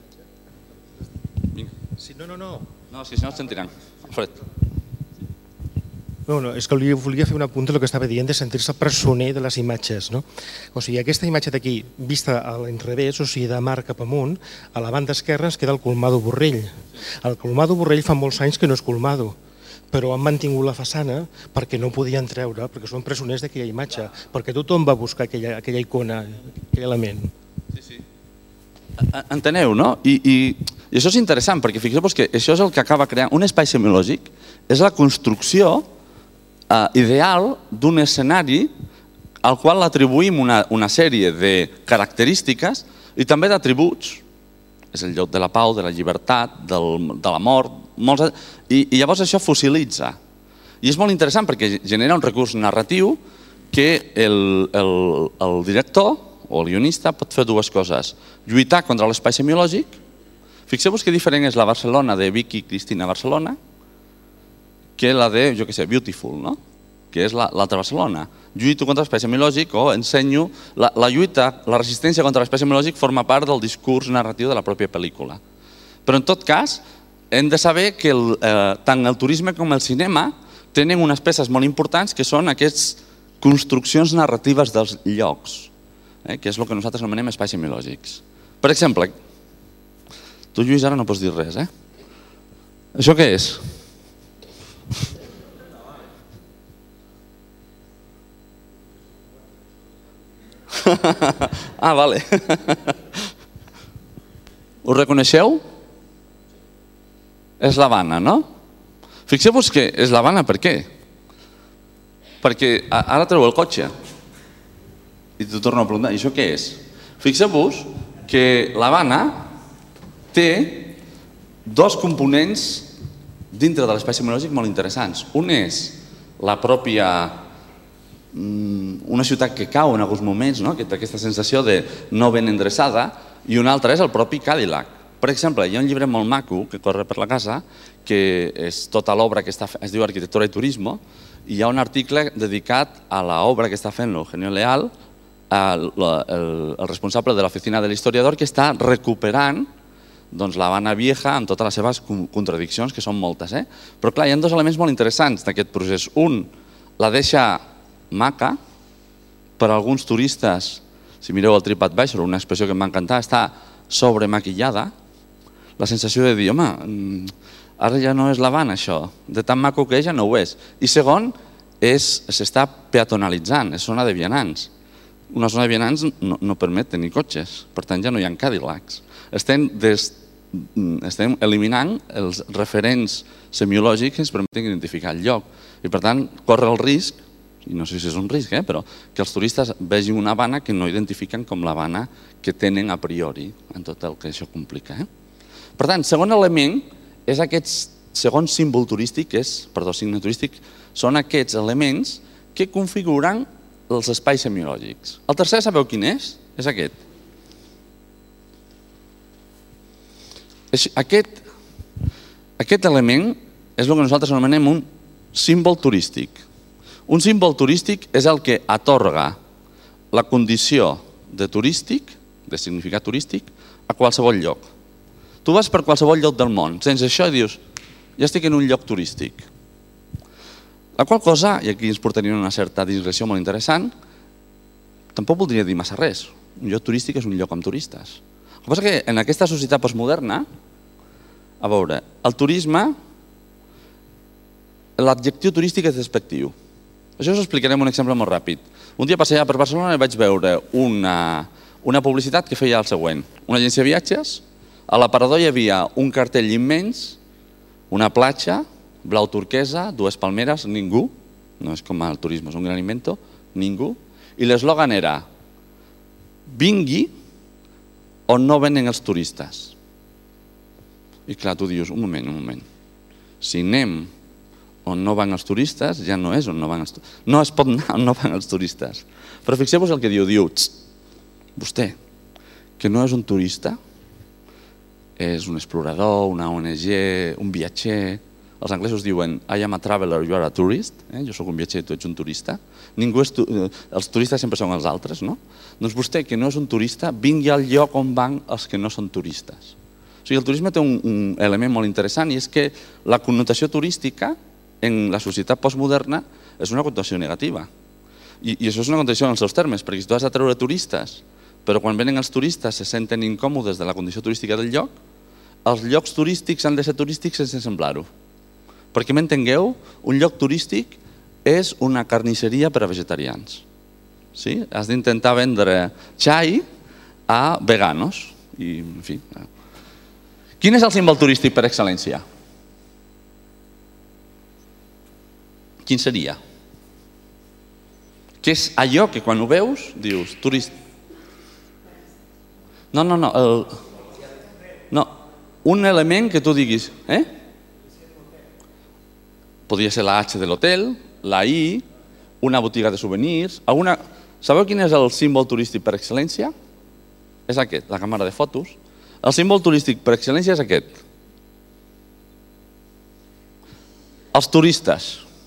Sí, no, no, no. No, és que si no et sentiran. Alfred. No, no, és que volia fer un apunt del que estava dient de sentir-se presoner de les imatges. No? O sigui, aquesta imatge d'aquí, vista a l'enrevés, o sigui, de mar cap amunt, a la banda esquerra ens queda el Colmado Borrell. El Colmado Borrell fa molts anys que no és Colmado, però han mantingut la façana perquè no podien treure, perquè són presoners d'aquella imatge, perquè tothom va buscar aquella, aquella icona, aquell element. Sí, sí. Enteneu, no? I, i, i això és interessant, perquè fixeu-vos que això és el que acaba creant un espai semiològic, és la construcció eh, ideal d'un escenari al qual atribuïm una, una sèrie de característiques i també d'atributs. És el lloc de la pau, de la llibertat, del, de la mort, molts, i, i llavors això fossilitza. I és molt interessant perquè genera un recurs narratiu que el, el, el director o el guionista pot fer dues coses. Lluitar contra l'espai semiològic. Fixeu-vos que diferent és la Barcelona de Vicky Cristina Barcelona que la de, jo què sé, Beautiful, no? Que és l'altra Barcelona. Lluito contra l'espai semiològic o ensenyo... La, la lluita, la resistència contra l'espai semiològic forma part del discurs narratiu de la pròpia pel·lícula. Però en tot cas, hem de saber que el, eh, tant el turisme com el cinema tenen unes peces molt importants que són aquestes construccions narratives dels llocs, eh, que és el que nosaltres anomenem espais semiològics. Per exemple, tu Lluís ara no pots dir res, eh? Això què és? Ah, vale. Ho reconeixeu? És l'Havana, no? Fixeu-vos que és l'Havana, per què? Perquè ara treu el cotxe i t'ho torno a preguntar, i això què és? Fixeu-vos que l'Havana té dos components dintre de l'espai semiològic molt interessants. Un és la pròpia una ciutat que cau en alguns moments, no? Que té aquesta sensació de no ben endreçada, i un altre és el propi Cadillac. Per exemple, hi ha un llibre molt maco que corre per la casa, que és tota l'obra que està fent, es diu Arquitectura i Turismo, i hi ha un article dedicat a l'obra que està fent l'Eugenio Leal, el, el, el responsable de l'oficina de l'historiador, que està recuperant doncs, l'Havana Vieja amb totes les seves contradiccions, que són moltes. Eh? Però clar, hi ha dos elements molt interessants d'aquest procés. Un, la deixa maca, per a alguns turistes, si mireu el TripAdvisor, una expressió que em va encantar, està sobremaquillada, la sensació de dir, home, ara ja no és l'Havana això, de tan maco que és ja no ho és. I segon, s'està peatonalitzant, és zona de vianants. Una zona de vianants no, no permet tenir cotxes, per tant ja no hi ha Cadillacs. Estem, des, estem eliminant els referents semiològics que ens permeten identificar el lloc i per tant corre el risc, i no sé si és un risc, eh, però que els turistes vegin una Havana que no identifiquen com l'Havana que tenen a priori en tot el que això complica. Eh? Per tant, segon element és aquest segon símbol turístic, és, perdó, signe turístic, són aquests elements que configuren els espais semiològics. El tercer, sabeu quin és? És aquest. Aquest, aquest element és el que nosaltres anomenem un símbol turístic. Un símbol turístic és el que atorga la condició de turístic, de significat turístic, a qualsevol lloc. Tu vas per qualsevol lloc del món, sense això i dius, ja estic en un lloc turístic. La qual cosa, i aquí ens portaria una certa digressió molt interessant, tampoc voldria dir massa res. Un lloc turístic és un lloc amb turistes. El que passa que en aquesta societat postmoderna, a veure, el turisme, l'adjectiu turístic és despectiu. Això us explicarem un exemple molt ràpid. Un dia passejar per Barcelona i vaig veure una, una publicitat que feia el següent. Una agència de viatges, a l'aparador hi havia un cartell immens, una platja, blau turquesa, dues palmeres, ningú, no és com el turisme, és un gran invento, ningú, i l'eslògan era vingui on no venen els turistes. I clar, tu dius, un moment, un moment, si anem on no van els turistes, ja no és on no van els turistes. No es pot anar on no van els turistes. Però fixeu-vos el que diu, diu, vostè, que no és un turista, és un explorador, una O N G, un viatger. Els anglesos diuen, I am a traveler, you are a tourist. Eh? Jo soc un viatger, tu ets un turista. Ningú és tu... Els turistes sempre són els altres, no? Doncs vostè, que no és un turista, vingui al lloc on van els que no són turistes. O sigui, el turisme té un, un element molt interessant i és que la connotació turística en la societat postmoderna és una connotació negativa. I, i això és una connotació en els seus termes, perquè si tu has de treure turistes, però quan venen els turistes se senten incòmodes de la condició turística del lloc, els llocs turístics han de ser turístics sense semblar-ho. Perquè m'entengueu, un lloc turístic és una carnisseria per a vegetarians. Sí? Has d'intentar vendre xai a veganos. I, en fi. Quin és el símbol turístic per excel·lència? Quin seria? Què és allò que quan ho veus dius turista? No, no, no. El... no. Un element que tu diguis, eh? Podria ser la H de l'hotel, la I, una botiga de souvenirs, alguna... Sabeu quin és el símbol turístic per excel·lència? És aquest, la càmera de fotos. El símbol turístic per excel·lència és aquest. Els turistes.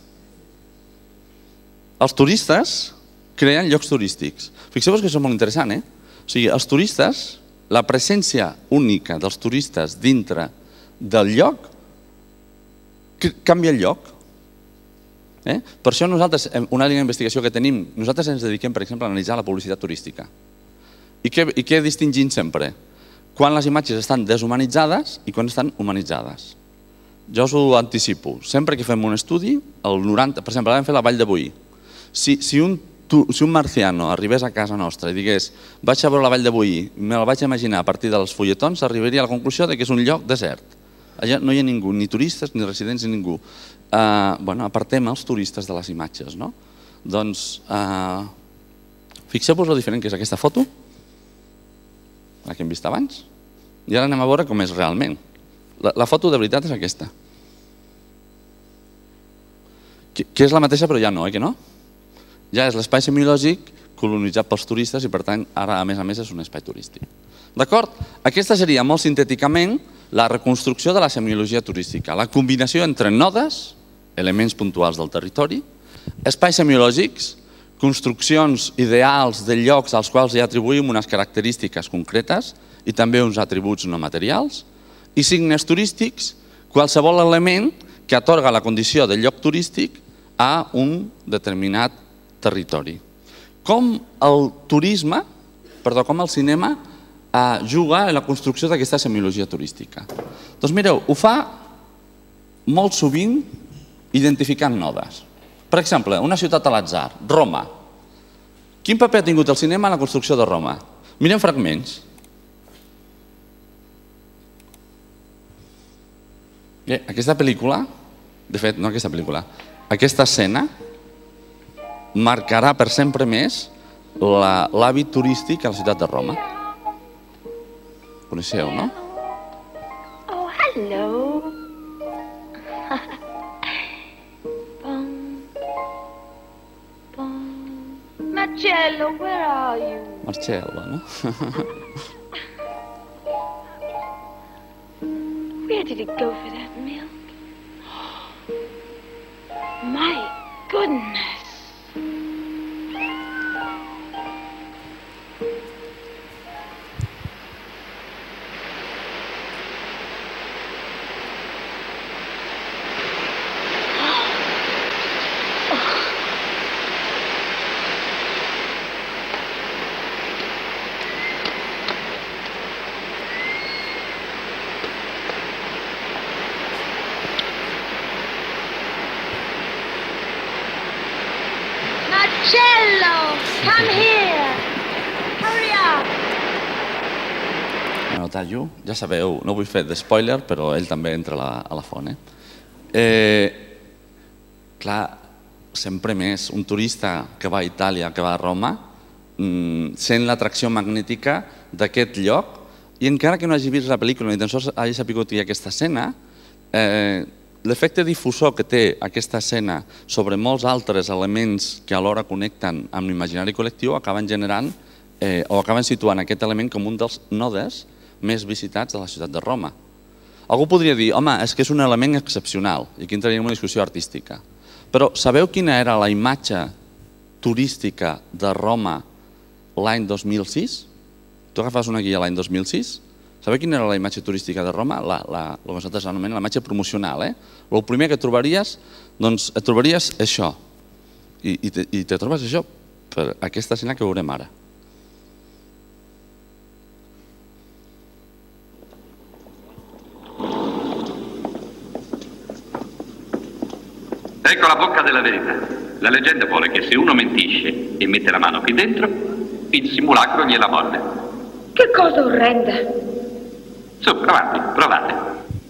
Els turistes creen llocs turístics. Fixeu-vos que això és molt interessant, eh? O sigui, els turistes, la presència única dels turistes dintre del lloc canvia el lloc. Eh? Per això nosaltres, una línia d'investigació que tenim, nosaltres ens dediquem, per exemple, a analitzar la publicitat turística. I què, i què distingim sempre? Quan les imatges estan deshumanitzades i quan estan humanitzades. Jo us ho anticipo. Sempre que fem un estudi, el noranta, per exemple, vam fer la Vall de Boí. Si, si, un, si un marciano arribés a casa nostra i digués vaig a veure la Vall de Boí, me la vaig imaginar a partir dels fulletons, arribaria a la conclusió que és un lloc desert. Allà no hi ha ningú, ni turistes, ni residents, ni ningú. Uh, bueno, apartem els turistes de les imatges, no? Doncs, uh, fixeu-vos lo diferent que és aquesta foto, la que hem vist abans, i ara anem a veure com és realment. La, la foto de veritat és aquesta. Que, que és la mateixa però ja no, eh que no? Ja és l'espai semiològic colonitzat pels turistes i per tant ara a més a més és un espai turístic. D'acord? Aquesta seria molt sintèticament la reconstrucció de la semiologia turística, la combinació entre nodes, elements puntuals del territori, espais semiològics, construccions ideals de llocs als quals hi atribuïm unes característiques concretes i també uns atributs no materials, i signes turístics, qualsevol element que atorga la condició de lloc turístic a un determinat territori. Com el turisme, perdó, com el cinema juga en la construcció d'aquesta semiologia turística. Doncs mireu, ho fa molt sovint identificant nodes. Per exemple, una ciutat a l'atzar, Roma. Quin paper ha tingut el cinema en la construcció de Roma? Mirem fragments. Bé, aquesta pel·lícula, de fet, no aquesta pel·lícula, aquesta escena marcarà per sempre més l'hàbit turístic a la ciutat de Roma. Coneixeu, no? Oh, hello. Bum, bum. Marcello, where are you? Marcello, no? Where did it go for that milk? My goodness. Marcello, come here. Hurry up. Bueno, tallo, ja sabeu, no vull fer de spoiler, però ell també entra a la, a la font. Eh? Eh, clar, sempre més, un turista que va a Itàlia, que va a Roma, mmm, sent l'atracció magnètica d'aquest lloc, i encara que no hagi vist la pel·lícula ni tan sols hagi sapigut que hi ha aquesta escena, eh, l'efecte difusor que té aquesta escena sobre molts altres elements que alhora connecten amb l'imaginari col·lectiu acaben generant eh, o acaben situant aquest element com un dels nodes més visitats de la ciutat de Roma. Algú podria dir, home, és que és un element excepcional i aquí entraria en una discussió artística. Però sabeu quina era la imatge turística de Roma l'any dos mil sis? Tu agafes una guia l'any dos mil sis? Sabeu quina era la imatge turística de Roma? La, la, el que nosaltres anomenem la imatge promocional. Eh? El primer que trobaries, doncs et trobaries això. I, i, te, i te trobes això per aquesta escena que veurem ara. Ecco la bocca della verità. La leggenda vuole che se uno mentisce e mette la mano qui dentro, il simulacro gliela morde. Che cosa orrenda! Su, provate, provate.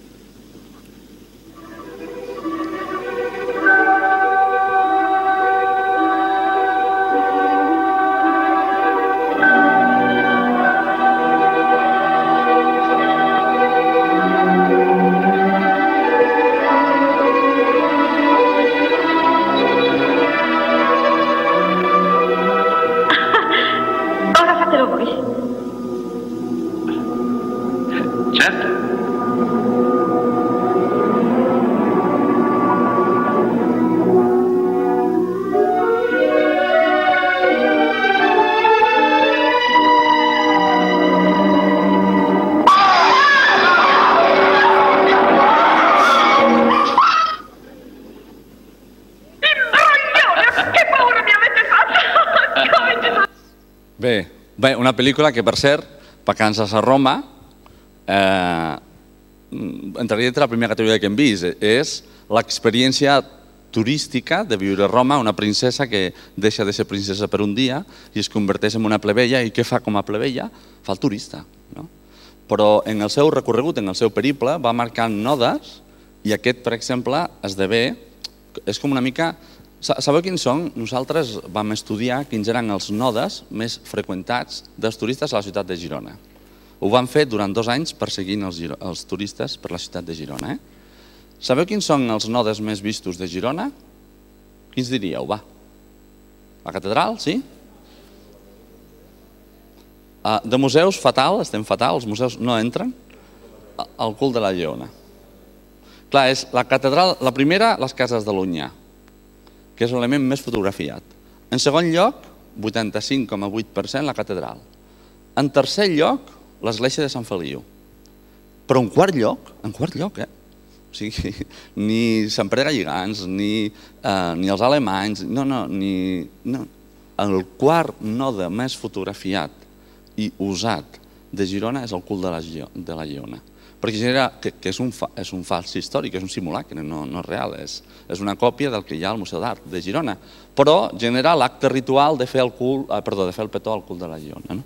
Bé, bé, una pel·lícula que, per cert, Vacances a Roma, eh, entraria entre la primera categoria que hem vist. És l'experiència turística de viure a Roma, una princesa que deixa de ser princesa per un dia i es converteix en una plebeia, i què fa com a plebeia? Fa el turista. No? Però en el seu recorregut, en el seu periple, va marcant nodes, i aquest, per exemple, esdevé, és com una mica... Sabeu quins són? Nosaltres vam estudiar quins eren els nodes més freqüentats dels turistes a la ciutat de Girona. Ho vam fer durant dos anys perseguint els, els turistes per la ciutat de Girona. Eh? Sabeu quins són els nodes més vistos de Girona? Quins diríeu? Va. La catedral, sí? Uh, de museus, fatal, estem fatal, els museus no entren. El cul de la Lleona. Clar, és la catedral, la primera, les cases de l'Onyar, que és l'element més fotografiat. En segon lloc, vuitanta-cinc coma vuit per cent la catedral. En tercer lloc, l'església de Sant Feliu. Però en quart lloc, en quart lloc, eh? O sigui, ni Sant Pere Galligants, ni, eh, ni els alemanys, no, no, ni... No. El quart node més fotografiat i usat de Girona és el cul de la, de la Lleona. Perquè genera, que, que és, un fa, és un fals històric, és un simulacre, no, no és real, és, és una còpia del que hi ha al Museu d'Art de Girona, però genera l'acte ritual de fer el cul, eh, perdó, de fer el petó al cul de la Lleona. No?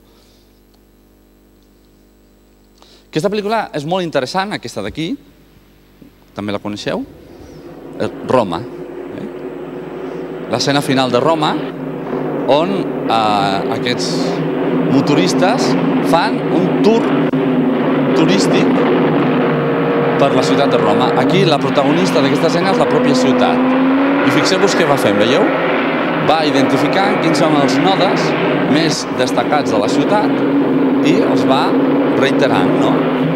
Aquesta pel·lícula és molt interessant, aquesta d'aquí, també la coneixeu, Roma. Eh? L'escena final de Roma, on eh, aquests motoristes fan un tour turístic per la ciutat de Roma. Aquí la protagonista d'aquesta escena és la pròpia ciutat. I fixeu-vos què va fent, veieu? Va identificant quins són els nodes més destacats de la ciutat i els va reiterant, no?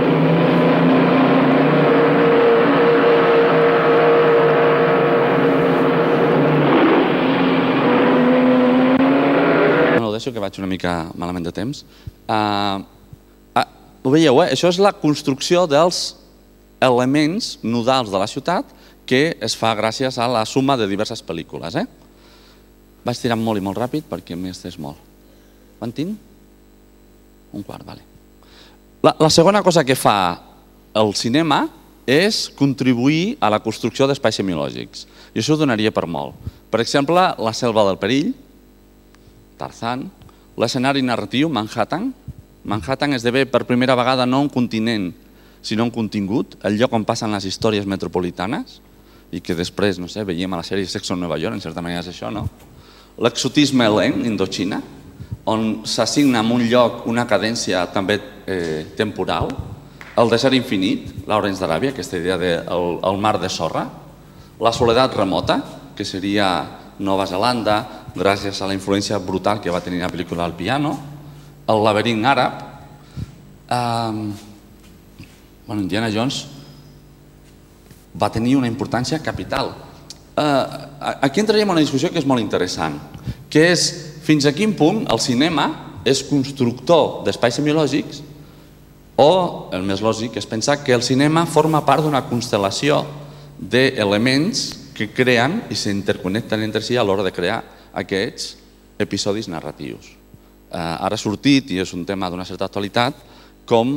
No, ho deixo que vaig una mica malament de temps. Uh, uh, ho veieu, eh? Això és la construcció dels elements nodals de la ciutat que es fa gràcies a la suma de diverses pel·lícules. Eh? Vaig tirant molt i molt ràpid perquè m'he estès molt. Quant tinc? Un quart, vale. La, la segona cosa que fa el cinema és contribuir a la construcció d'espais semiològics. I això ho donaria per molt. Per exemple, la selva del perill, Tarzan, l'escenari narratiu, Manhattan. Manhattan esdevé per primera vegada no un continent, sinó un contingut, el lloc on passen les històries metropolitanes, i que després, no sé, veiem a la sèrie Sexo en Nova York, en certa manera és això, no? L'exotisme lent, Indochina, on s'assigna en un lloc una cadència també eh, temporal, el desert infinit, Lawrence d'Aràbia, aquesta idea del el mar de sorra, la soledat remota, que seria Nova Zelanda, gràcies a la influència brutal que va tenir la pel·lícula al piano, el laberint àrab, eh, bueno, Indiana Jones va tenir una importància capital. Aquí entraríem en una discussió que és molt interessant, que és fins a quin punt el cinema és constructor d'espais semiològics o, el més lògic, és pensar que el cinema forma part d'una constel·lació d'elements que creen i s'interconnecten entre si a l'hora de crear aquests episodis narratius. Ara ha sortit, i és un tema d'una certa actualitat, com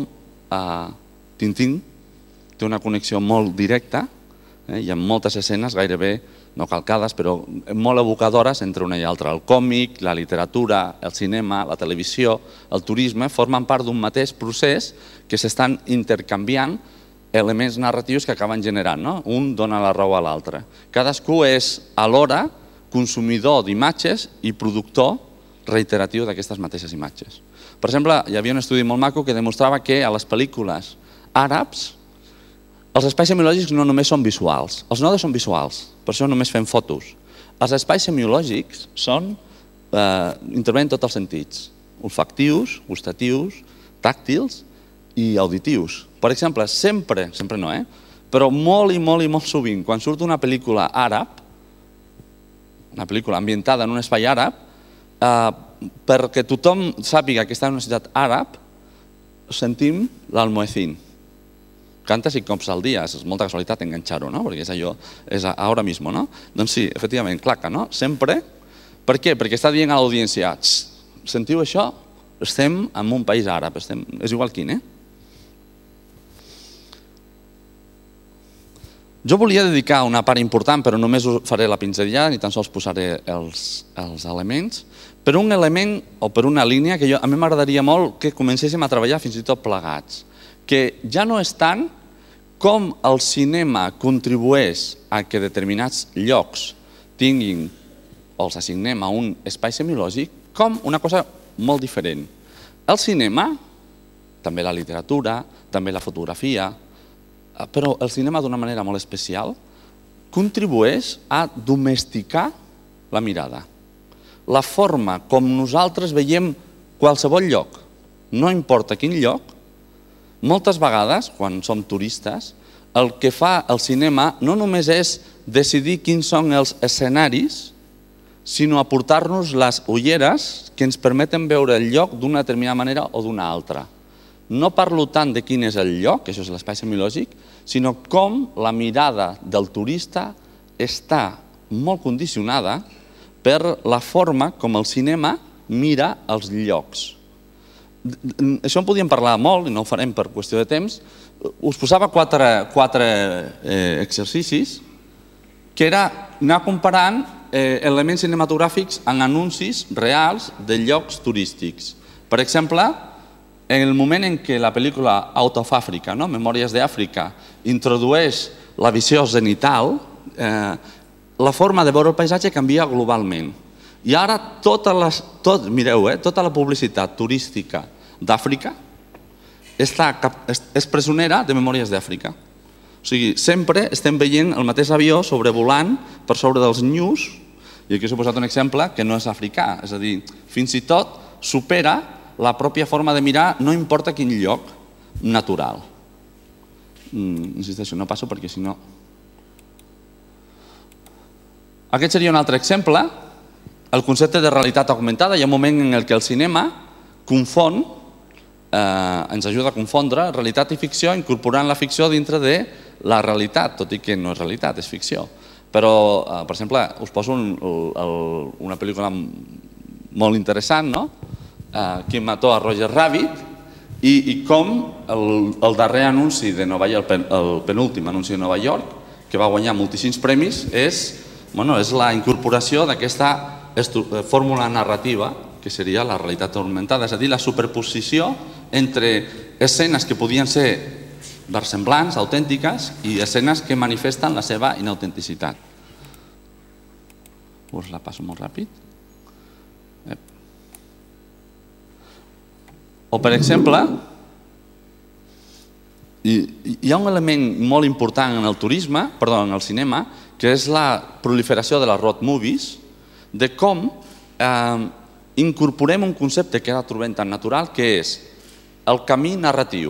Tintín té una connexió molt directa i en moltes escenes gairebé no calcades, però molt evocadores entre una i altra. El còmic, la literatura, el cinema, la televisió, el turisme, formen part d'un mateix procés que s'estan intercanviant elements narratius que acaben generant. Un dona la raó a l'altre. Cadascú és alhora consumidor d'imatges i productor reiteratiu d'aquestes mateixes imatges. Per exemple, hi havia un estudi molt maco que demostrava que a les pel·lícules àrabs els espais semiològics no només són visuals, els nodes són visuals, per això només fem fotos. Els espais semiològics són, intervenen tots els sentits, olfactius, gustatius, tàctils i auditius. Per exemple, sempre, sempre no, eh? Però molt i molt i molt sovint, quan surt una pel·lícula àrab, una pel·lícula ambientada en un espai àrab, perquè tothom sàpiga que està en una ciutat àrab, sentim l'almohecín. Canta cinc cops al dia, és molta casualitat enganxar-ho, no? Perquè és allò, és ara mismo, no? Doncs sí, efectivament, claca, no? Sempre. Per què? Perquè està dient a l'audiència, sentiu això? Estem en un país àrab, és igual quin, eh? Jo volia dedicar una part important, però només us faré la pinzellada, ni tan sols posaré els elements, per un element o per una línia que a mi m'agradaria molt que comencéssim a treballar fins i tot plegats, que ja no és tant com el cinema contribueix a que determinats llocs tinguin o els assignem a un espai semiològic, com una cosa molt diferent. El cinema, també la literatura, també la fotografia, però el cinema d'una manera molt especial contribueix a domesticar la mirada. La forma com nosaltres veiem qualsevol lloc, no importa quin lloc, moltes vegades, quan som turistes, el que fa el cinema no només és decidir quins són els escenaris, sinó aportar-nos les ulleres que ens permeten veure el lloc d'una determinada manera o d'una altra. No parlo tant de quin és el lloc, que això és l'espai semiològic, sinó com la mirada del turista està molt condicionada per la forma com el cinema mira els llocs. Això en podíem parlar molt, i no ho farem per qüestió de temps. Us posava quatre exercicis, que era anar comparant elements cinematogràfics en anuncis reals de llocs turístics. Per exemple, en el moment en què la pel·lícula Out of Africa, Memòries d'Àfrica, introdueix la visió zenital, la forma de veure el paisatge canvia globalment. I ara tota la publicitat turística d'Àfrica és presonera de Memòries d'Àfrica. O sigui, sempre estem veient el mateix avió sobrevolant per sobre dels nyus, i aquí us he posat un exemple que no és africà, és a dir, fins i tot supera la pròpia forma de mirar, no importa quin lloc, natural. Insisteixo, no passo perquè si no... Aquest seria un altre exemple, el concepte de realitat augmentada. Hi ha un moment en què el cinema confon, ens ajuda a confondre realitat i ficció, incorporant la ficció dintre de la realitat, tot i que no és realitat, és ficció. Però, per exemple, us poso una pel·lícula molt interessant, no? Qui mató a Roger Rabbit i com el darrer anunci de Nova York, el penúltim anunci de Nova York, que va guanyar moltíssims premis, és la incorporació d'aquesta fórmula narrativa que seria la realitat augmentada, és a dir, la superposició entre escenes que podien ser versemblants, autèntiques, i escenes que manifesten la seva inautenticitat. Us la passo molt ràpid. O, per exemple, hi ha un element molt important en el turisme, perdó, en el cinema, que és la proliferació de les road movies, de com incorporem un concepte que ara trobem tan natural, que és el camí narratiu.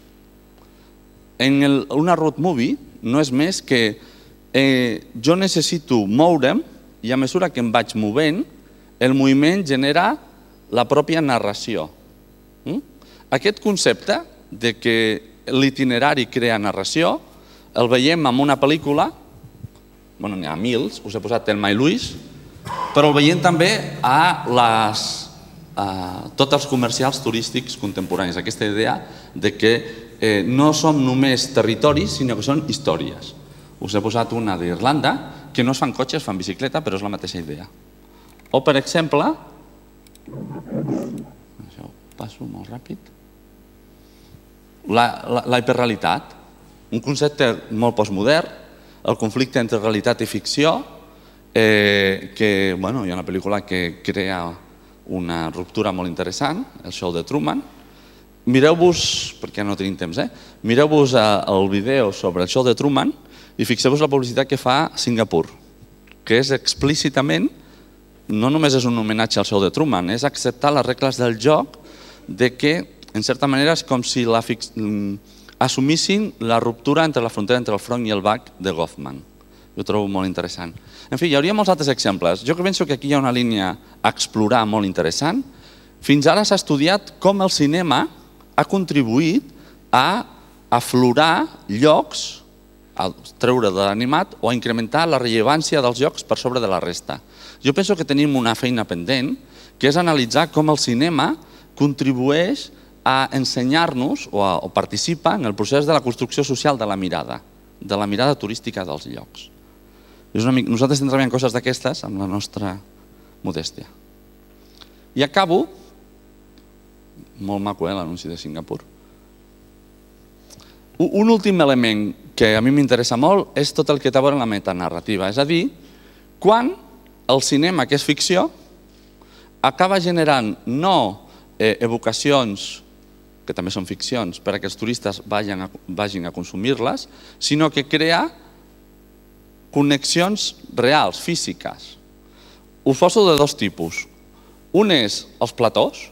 En una road movie no és més que jo necessito moure'm i a mesura que em vaig movent, el moviment genera la pròpia narració. Aquest concepte de que l'itinerari crea narració el veiem en una pel·lícula, n'hi ha mils, us he posat Thelma i Louise, però el veiem també a tots els comercials turístics contemporanis, aquesta idea de que no són només territoris, sinó que són històries. Us he posat una d'Irlanda, que no es fan cotxes, fan bicicleta, però és la mateixa idea. O, per exemple, això ho passo molt ràpid, la, la, la hiperrealitat, un concepte molt postmodern, el conflicte entre realitat i ficció, eh, que bueno, hi ha una pel·lícula que crea una ruptura molt interessant, el show de Truman. Mireu-vos, perquè no tenim temps, eh? mireu-vos el vídeo sobre el show de Truman i fixeu-vos la publicitat que fa Singapur, que és explícitament, no només és un homenatge al show de Truman, és acceptar les regles del joc de que, en certa manera, és com si la fix... assumissin la ruptura entre la frontera entre el front i el back de Goffman. Jo ho trobo molt interessant. En fi, hi hauria molts altres exemples. Jo penso que aquí hi ha una línia a explorar molt interessant. Fins ara s'ha estudiat com el cinema ha contribuït a aflorar llocs, a treure de l'animat o a incrementar la rellevància dels llocs per sobre de la resta. Jo penso que tenim una feina pendent, que és analitzar com el cinema contribueix a ensenyar-nos o, o participa en el procés de la construcció social de la mirada, de la mirada turística dels llocs. És una mica, nosaltres estem treballant coses d'aquestes amb la nostra modèstia. I acabo, molt maco, eh, l'anunci de Singapur. Un últim element que a mi m'interessa molt és tot el que té a veure amb la metanarrativa, és a dir, quan el cinema, que és ficció, acaba generant no eh, evocacions que també són ficcions, perquè els turistes vagin a, vagin a consumir-les, sinó que crea connexions reals, físiques. Us poso de dos tipus. Un és els platós.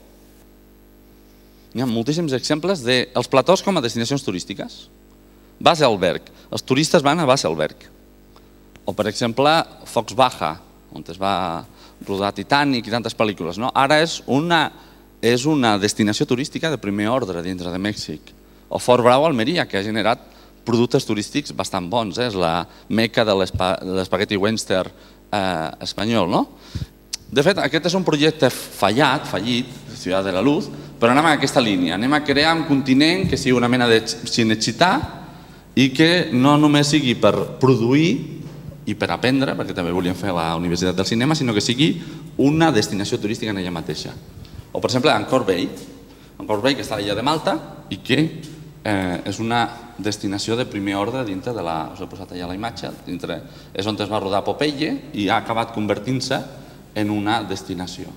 Hi ha moltíssims exemples dels platós com a destinacions turístiques. Baselberg. Els turistes van a Baselberg. O, per exemple, Fox Baja, on es va rodar Titanic i tantes pel·lícules. Ara és una... és una destinació turística de primer ordre dintre de Mèxic. O Fort Bravo, Almeria, que ha generat productes turístics bastant bons. És la meca de l'espagueti western espanyol. De fet, aquest és un projecte fallat, fallit, Ciutat de la Luz, però anem a aquesta línia. Anem a crear un continent que sigui una mena de Cinecittà i que no només sigui per produir i per aprendre, perquè també volíem fer la Universitat del Cinema, sinó que sigui una destinació turística en ella mateixa. O, per exemple, Angkor Bay, Angkor Bay, que està a l'illa de Malta i que és una destinació de primer ordre dintre de la... us he posat allà la imatge, és on es va rodar Popeye i ha acabat convertint-se en una destinació.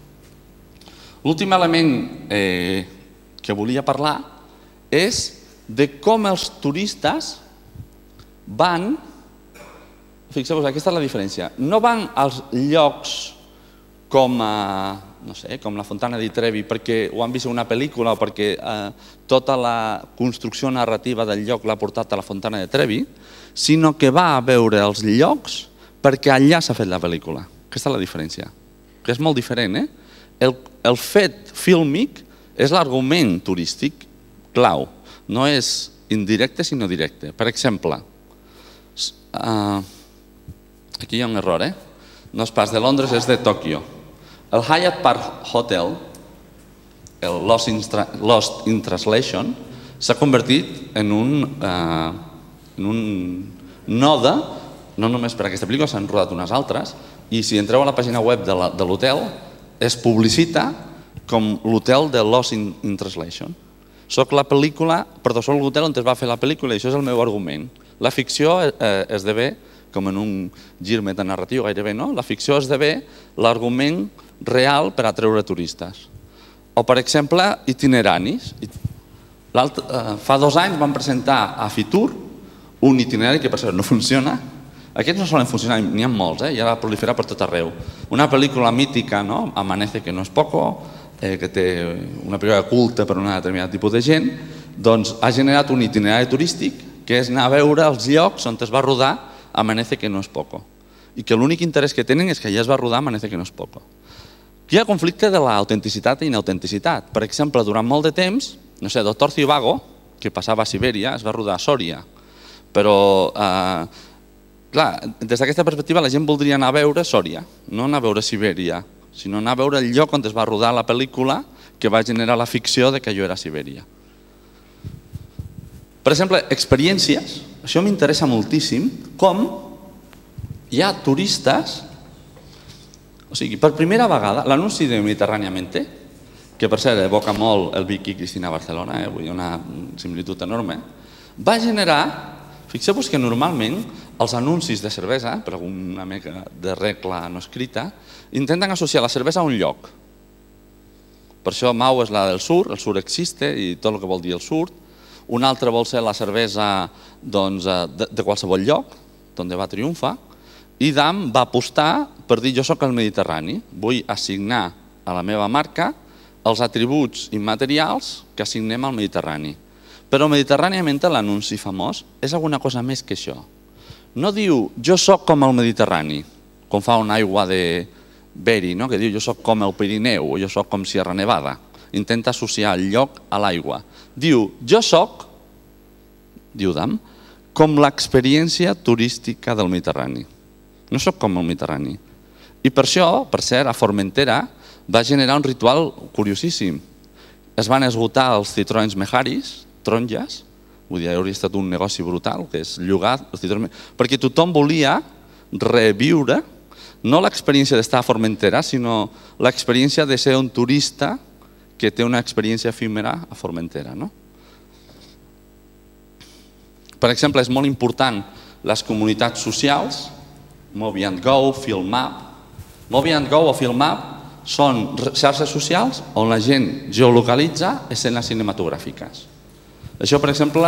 L'últim element que volia parlar és de com els turistes van... Fixeu-vos, aquesta és la diferència. No van als llocs com no sé, com la Fontana di Trevi perquè ho han vist en una pel·lícula o perquè tota la construcció narrativa del lloc l'ha portat a la Fontana di Trevi, sinó que va a veure els llocs perquè allà s'ha fet la pel·lícula. Aquesta és la diferència, que és molt diferent. El fet fílmic és l'argument turístic clau, no és indirecte sinó directe. Per exemple, aquí hi ha un error, no és pas de Londres, és de Tòquio. El Hyatt Park Hotel, el Lost in Translation, s'ha convertit en un node, no només per aquesta pel·lícula, s'han rodat unes altres, i si entreu a la pàgina web de l'hotel, es publicita com l'hotel de Lost in Translation. Soc la pel·lícula, perdó, soc l'hotel on es va fer la pel·lícula i això és el meu argument. La ficció esdevé, com en un gir metanarratiu gairebé, no? La ficció esdevé l'argument real per atreure turistes. O, per exemple, itineraris. Fa dos anys vam presentar a Fitur un itinerari que, per cert, no funciona. Aquests no solen funcionar, n'hi ha molts, i ara prolifera per tot arreu. Una pel·lícula mítica, Amanece, que no és poco, que té una pel·lícula culta per un determinat tipus de gent, doncs ha generat un itinerari turístic que és anar a veure els llocs on es va rodar Amanece, que no és poco. I que l'únic interès que tenen és que allà es va rodar Amanece, que no és poco. Aquí hi ha conflicte de l'autenticitat i inautenticitat. Per exemple, durant molt de temps, no sé, Doctor Zhivago, que passava a Sibèria, es va rodar a Sòria. Però, clar, des d'aquesta perspectiva la gent voldria anar a veure Sòria, no anar a veure Sibèria, sinó anar a veure el lloc on es va rodar la pel·lícula que va generar la ficció de que allò era Sibèria. Per exemple, experiències. Això m'interessa moltíssim, com hi ha turistes, o sigui, per primera vegada, l'anunci de Mediterràniamente, que per cert evoca molt el Vicky Cristina Barcelona, eh? Vull dir, una similitud enorme, va generar, fixeu-vos que normalment els anuncis de cervesa, per alguna mica de regla no escrita, intenten associar la cervesa a un lloc. Per això Mau és la del sur, el sur existe i tot el que vol dir el sur. Un altre vol ser la cervesa de qualsevol lloc, on va triomfar. I Damm va apostar per dir jo soc el Mediterrani, vull assignar a la meva marca els atributs immaterials que assignem al Mediterrani. Però Mediterràniament l'anunci famós és alguna cosa més que això. No diu jo soc com el Mediterrani, com fa una aigua de Beri, que diu jo soc com el Pirineu o jo soc com Sierra Nevada. Intenta associar el lloc a l'aigua. Diu jo soc, diu Damm, com l'experiència turística del Mediterrani. No soc com el Mediterrani. I per això, per cert, a Formentera va generar un ritual curiosíssim. Es van esgotar els Citroëns Meharis, taronges, vull dir, hauria estat un negoci brutal, que és llogar els Citroëns, perquè tothom volia reviure no l'experiència d'estar a Formentera, sinó l'experiència de ser un turista que té una experiència efímera a Formentera. Per exemple, és molt important les comunitats socials, Mobi and Go, Filmap. Mobi and Go o Filmap són xarxes socials on la gent geolocalitza escenes cinematogràfiques. Això, per exemple,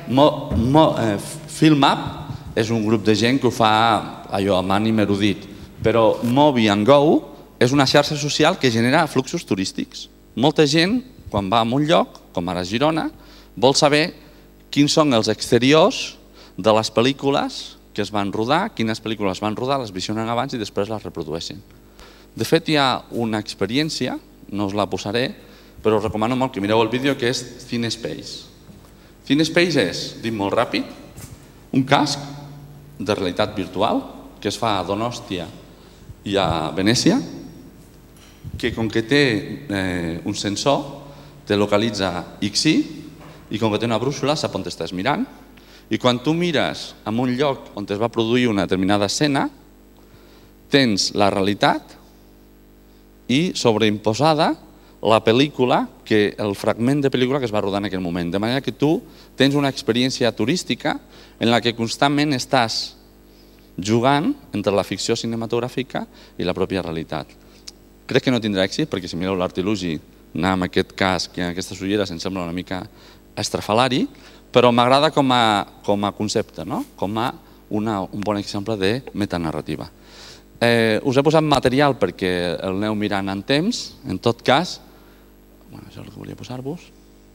Filmap és un grup de gent que ho fa allò amb ànim erudit, però Mobi and Go és una xarxa social que genera fluxos turístics. Molta gent, quan va a un lloc, com ara Girona, vol saber quins són els exteriors de les pel·lícules que es van rodar, quines pel·lícules van rodar, les visionen abans i després les reprodueixen. De fet, hi ha una experiència, no us la posaré, però us recomano molt que mireu el vídeo, que és CineSpace. CineSpace és, dit molt ràpid, un casc de realitat virtual que es fa a Donòstia i a Venècia, que com que té un sensor, te localitza X I i com que té una brúixola sap on estàs mirant. I quan tu mires en un lloc on es va produir una determinada escena, tens la realitat i sobreimposada la pel·lícula, el fragment de pel·lícula que es va rodar en aquell moment. De manera que tu tens una experiència turística en la que constantment estàs jugant entre la ficció cinematogràfica i la pròpia realitat. Crec que no tindrà èxit, perquè si mireu l'Artilugi, anar amb aquest casc i amb aquestes ulleres em sembla una mica estrafalari, però m'agrada com a concepte, com a un bon exemple de metanarrativa. Us he posat material perquè el aneu mirant en temps. En tot cas, això és el que volia posar-vos.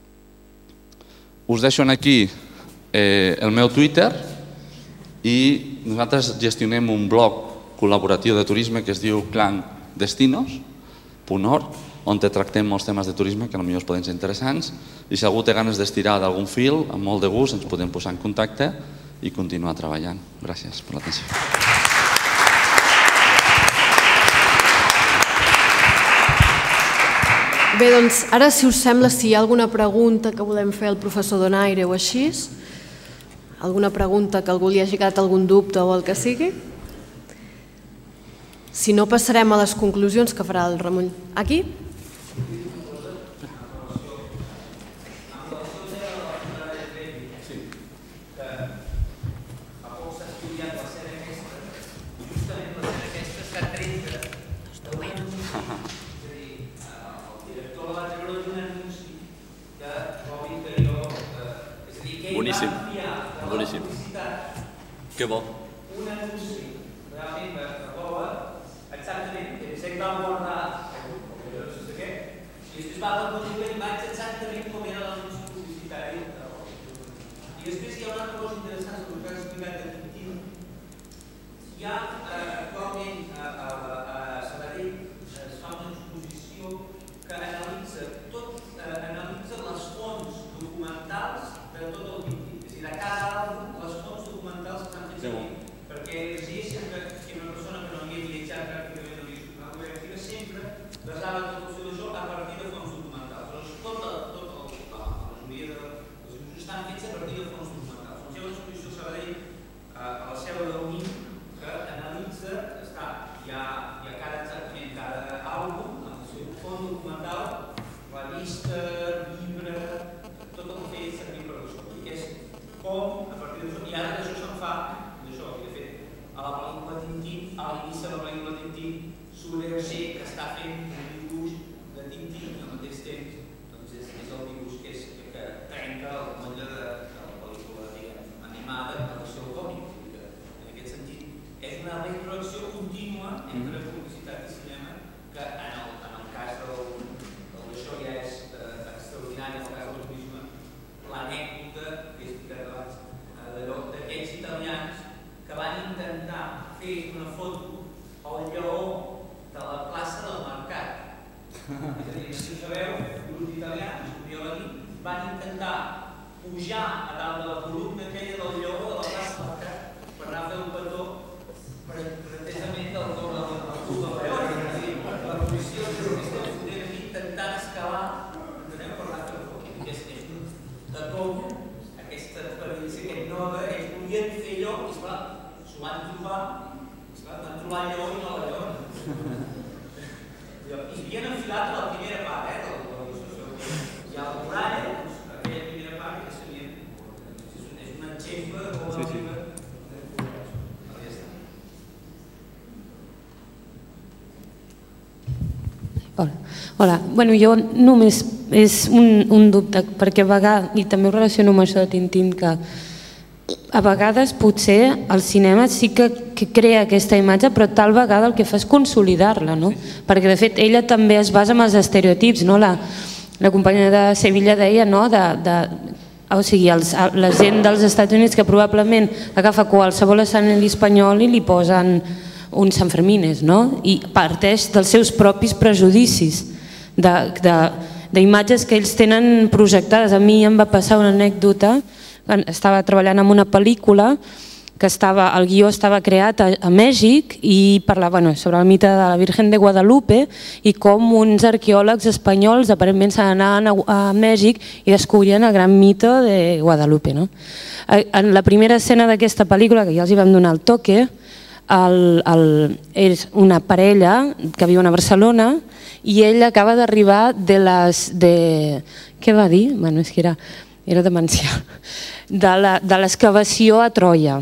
Us deixo aquí el meu Twitter i nosaltres gestionem un blog col·laboratiu de turisme que es diu clandestinos punt org, on tractem molts temes de turisme que potser us poden ser interessants, i si algú té ganes d'estirar d'algun fil, amb molt de gust ens podem posar en contacte i continuar treballant. Gràcies per l'atenció. Bé, doncs ara, si us sembla, si hi ha alguna pregunta que volem fer al professor Donaire o així, alguna pregunta que algú li hagi quedat algun dubte o el que sigui. Si no, passarem a les conclusions que farà el Ramon. Aquí? Boníssim, boníssim. Que bo. Un anunci realment de roba, exactament, sé que vam guardar, no sé què, i després va reproduir la imatge exactament com era l'anunci publicitari. I després hi ha una altra cosa interessant que us he explicat de Tintín. Hi ha actualment a Sabadell es fa una exposició que analitza tot, analitza les fonts documentals de tot el Tintín. És a dir, de cada àlbum, les fonts documentals que s'han fet servir. Perquè exigeixen que una persona que no havia viatjat pràcticament no havia sortit fotogràfica sempre basava tota la seu d'això a partir de fonts documentals. Llavors, tota la majoria de les exposicions estan fets a partir de fonts documentals. Doncs hi ha una exposició a Sabadell, a la seu del Nin, que analitza van intentar pujar a dalt de la columna aquella del lleó de la plaça per anar a fer un petó precisament del cul de la Leona. És a dir, la posició que aquesta fotera aquí intentant escalar per anar a fer un petó. De com aquesta experiència, aquest node, ells volien fer allò i esclar, s'ho van trobar, esclar, van trobar el lleó i no la Leona. I havien enfilat a la primera part, eh, de la discussió. Hi ha el muralla, aquella primera part que seria, és un exemple de com la vida. Hola. Hola. Bueno, jo només és un, un dubte, perquè a vegades, i també ho relaciono amb això de Tintín, que a vegades potser el cinema sí que, que crea aquesta imatge, però tal vegada el que fa és consolidar-la, no? Perquè de fet ella també es basa en els estereotips, no? La, la companya de Sevilla deia, no? De, de, o sigui, els, la gent dels Estats Units que probablement agafa qualsevol escenari espanyol i li posen uns Sanfermines, no? I parteix dels seus propis prejudicis, d'imatges que ells tenen projectades. A mi em va passar una anècdota, estava treballant en una pel·lícula que estava, el guió estava creat a, a Mèxic i parlava bueno, sobre el mite de la Virgen de Guadalupe i com uns arqueòlegs espanyols aparentment se n'anaven a, a Mèxic i descobrien el gran mite de Guadalupe. No? En la primera escena d'aquesta pel·lícula, que ja els hi vam donar el toque, El, el, és una parella que viuen a Barcelona i ell acaba d'arribar de les... De, què va dir? Bueno, és que era, era demencial. De l'excavació a Troya.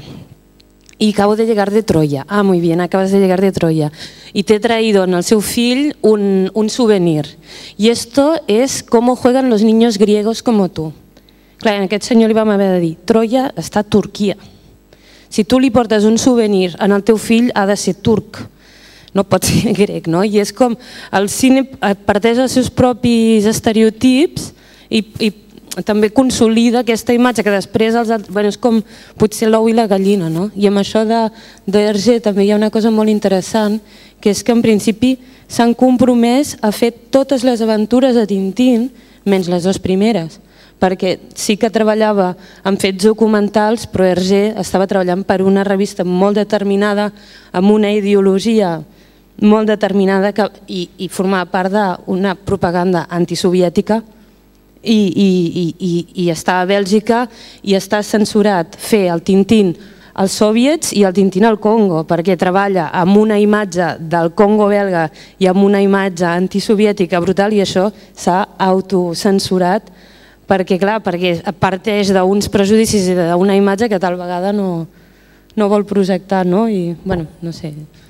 Y acabo de llegar de Troya. Ah, muy bien, acabas de llegar de Troya. Y te he traído en el seu fill un, un souvenir. Y esto es cómo juegan los niños griegos como tú. Clar, en aquest senyor li vam haver de dir, Troya està a Turquia. Si tu li portes un souvenir en el teu fill ha de ser turc, no pot ser grec, no? I és com el cine parteix dels seus propis estereotips i, i també consolida aquesta imatge que després els altres, bueno, és com potser l'ou i la gallina, no? I amb això de, de Hergé també hi ha una cosa molt interessant, que és que en principi s'han compromès a fer totes les aventures de Tintín, menys les dues primeres, perquè sí que treballava en fets documentals, però Hergé estava treballant per una revista molt determinada, amb una ideologia molt determinada que, i, i formava part d'una propaganda antisoviètica i, i, i, i està a Bèlgica i està censurat fer el Tintín als soviets i el Tintín al Congo, perquè treballa amb una imatge del Congo belga i amb una imatge antisoviètica brutal i això s'ha autocensurat perquè, clar, perquè parteix d'uns prejudicis i d'una imatge que tal vegada no, no vol projectar, no? I, bueno, no sé.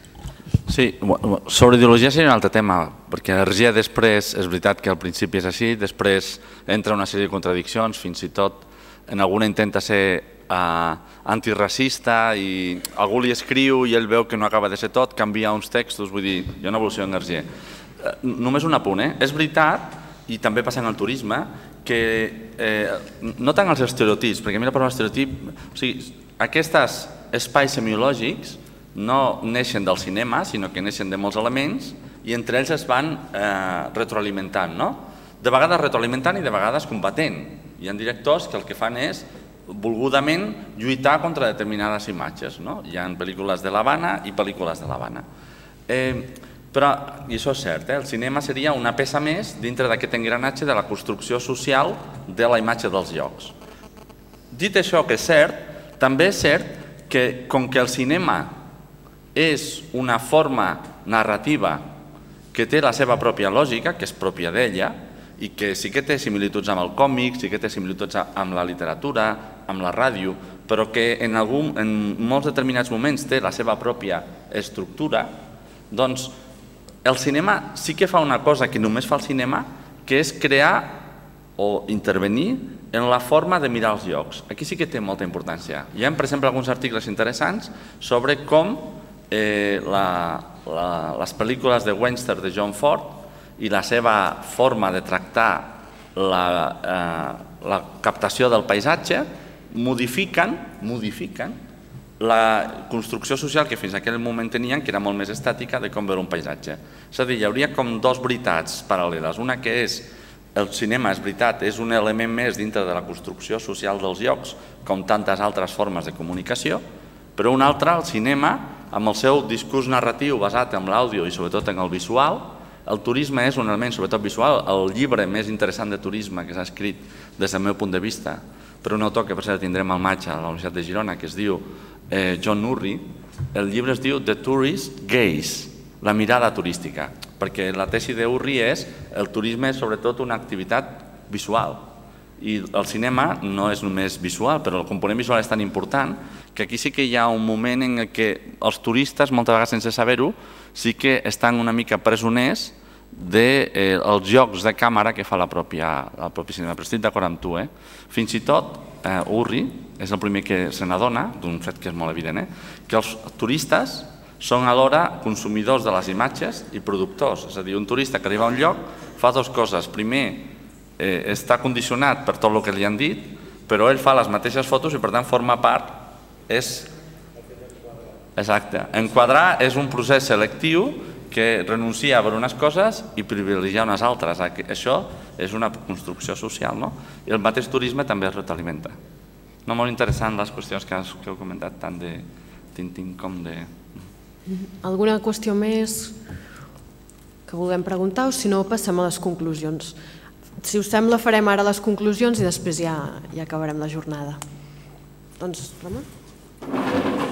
Sí, sobre ideologia seria un altre tema, perquè Hergé després, és veritat que al principi és així, després entra una sèrie de contradiccions, fins i tot en alguna intenta ser uh, antiracista i algú li escriu i ell veu que no acaba de ser tot, canvia uns textos, vull dir, hi ha una evolució en Hergé. Uh, només un apunt, eh? És veritat, i també passa en el turisme, que eh, no tant els estereotips, perquè a mi la paraula estereotip, o sigui, aquests espais semiològics no neixen del cinema, sinó que neixen de molts elements i entre ells es van eh, retroalimentant, no? De vegades retroalimentant i de vegades combatent. Hi ha directors que el que fan és volgudament lluitar contra determinades imatges, no? Hi ha pel·lícules de l'Havana i pel·lícules de l'Havana. Eh, Però, i això és cert, eh? El cinema seria una peça més dintre d'aquest engranatge de la construcció social de la imatge dels llocs. Dit això que és cert, també és cert que com que el cinema és una forma narrativa que té la seva pròpia lògica, que és pròpia d'ella, i que sí que té similituds amb el còmic, sí que té similituds amb la literatura, amb la ràdio, però que en, algun, en molts determinats moments té la seva pròpia estructura, doncs el cinema sí que fa una cosa que només fa el cinema, que és crear o intervenir en la forma de mirar els llocs. Aquí sí que té molta importància. Hi ha, per exemple, alguns articles interessants sobre com eh, la, la, les pel·lícules de Webster de John Ford i la seva forma de tractar la, eh, la captació del paisatge modifiquen, modifiquen la construcció social que fins a aquell moment tenien, que era molt més estàtica de com veure un paisatge. És a dir, hi hauria com dos veritats paral·leles. Una que és el cinema, és veritat, és un element més dintre de la construcció social dels llocs, com tantes altres formes de comunicació, però un altre, el cinema, amb el seu discurs narratiu basat en l'àudio i sobretot en el visual. El turisme és un element sobretot visual. El llibre més interessant de turisme que s'ha escrit des del meu punt de vista per un autor que per cert tindrem al maig a la Universitat de Girona, que es diu John Urry, el llibre es diu The Tourist Gaze, la mirada turística, perquè la tesi d'Urry és el turisme és sobretot una activitat visual i el cinema no és només visual, però el component visual és tan important que aquí sí que hi ha un moment en què els turistes, moltes vegades sense saber-ho, sí que estan una mica presoners dels jocs de càmera que fa el propi cinema, però estic d'acord amb tu. Fins i tot, Urry és el primer que se n'adona, d'un fet que és molt evident, que els turistes són alhora consumidors de les imatges i productors. És a dir, un turista que arriba a un lloc fa dues coses. Primer, està condicionat per tot el que li han dit, però ell fa les mateixes fotos i per tant forma part. És... Exacte. Enquadrar és un procés selectiu que renuncia a veure unes coses i privilegiar unes altres. Això és una construcció social, no? I el mateix turisme també es retroalimenta. No, molt interessant les qüestions que heu comentat, tant de Tintín com de... Alguna qüestió més que vulguem preguntar o si no passem a les conclusions? Si us sembla farem ara les conclusions i després ja acabarem la jornada. Doncs, Ramon?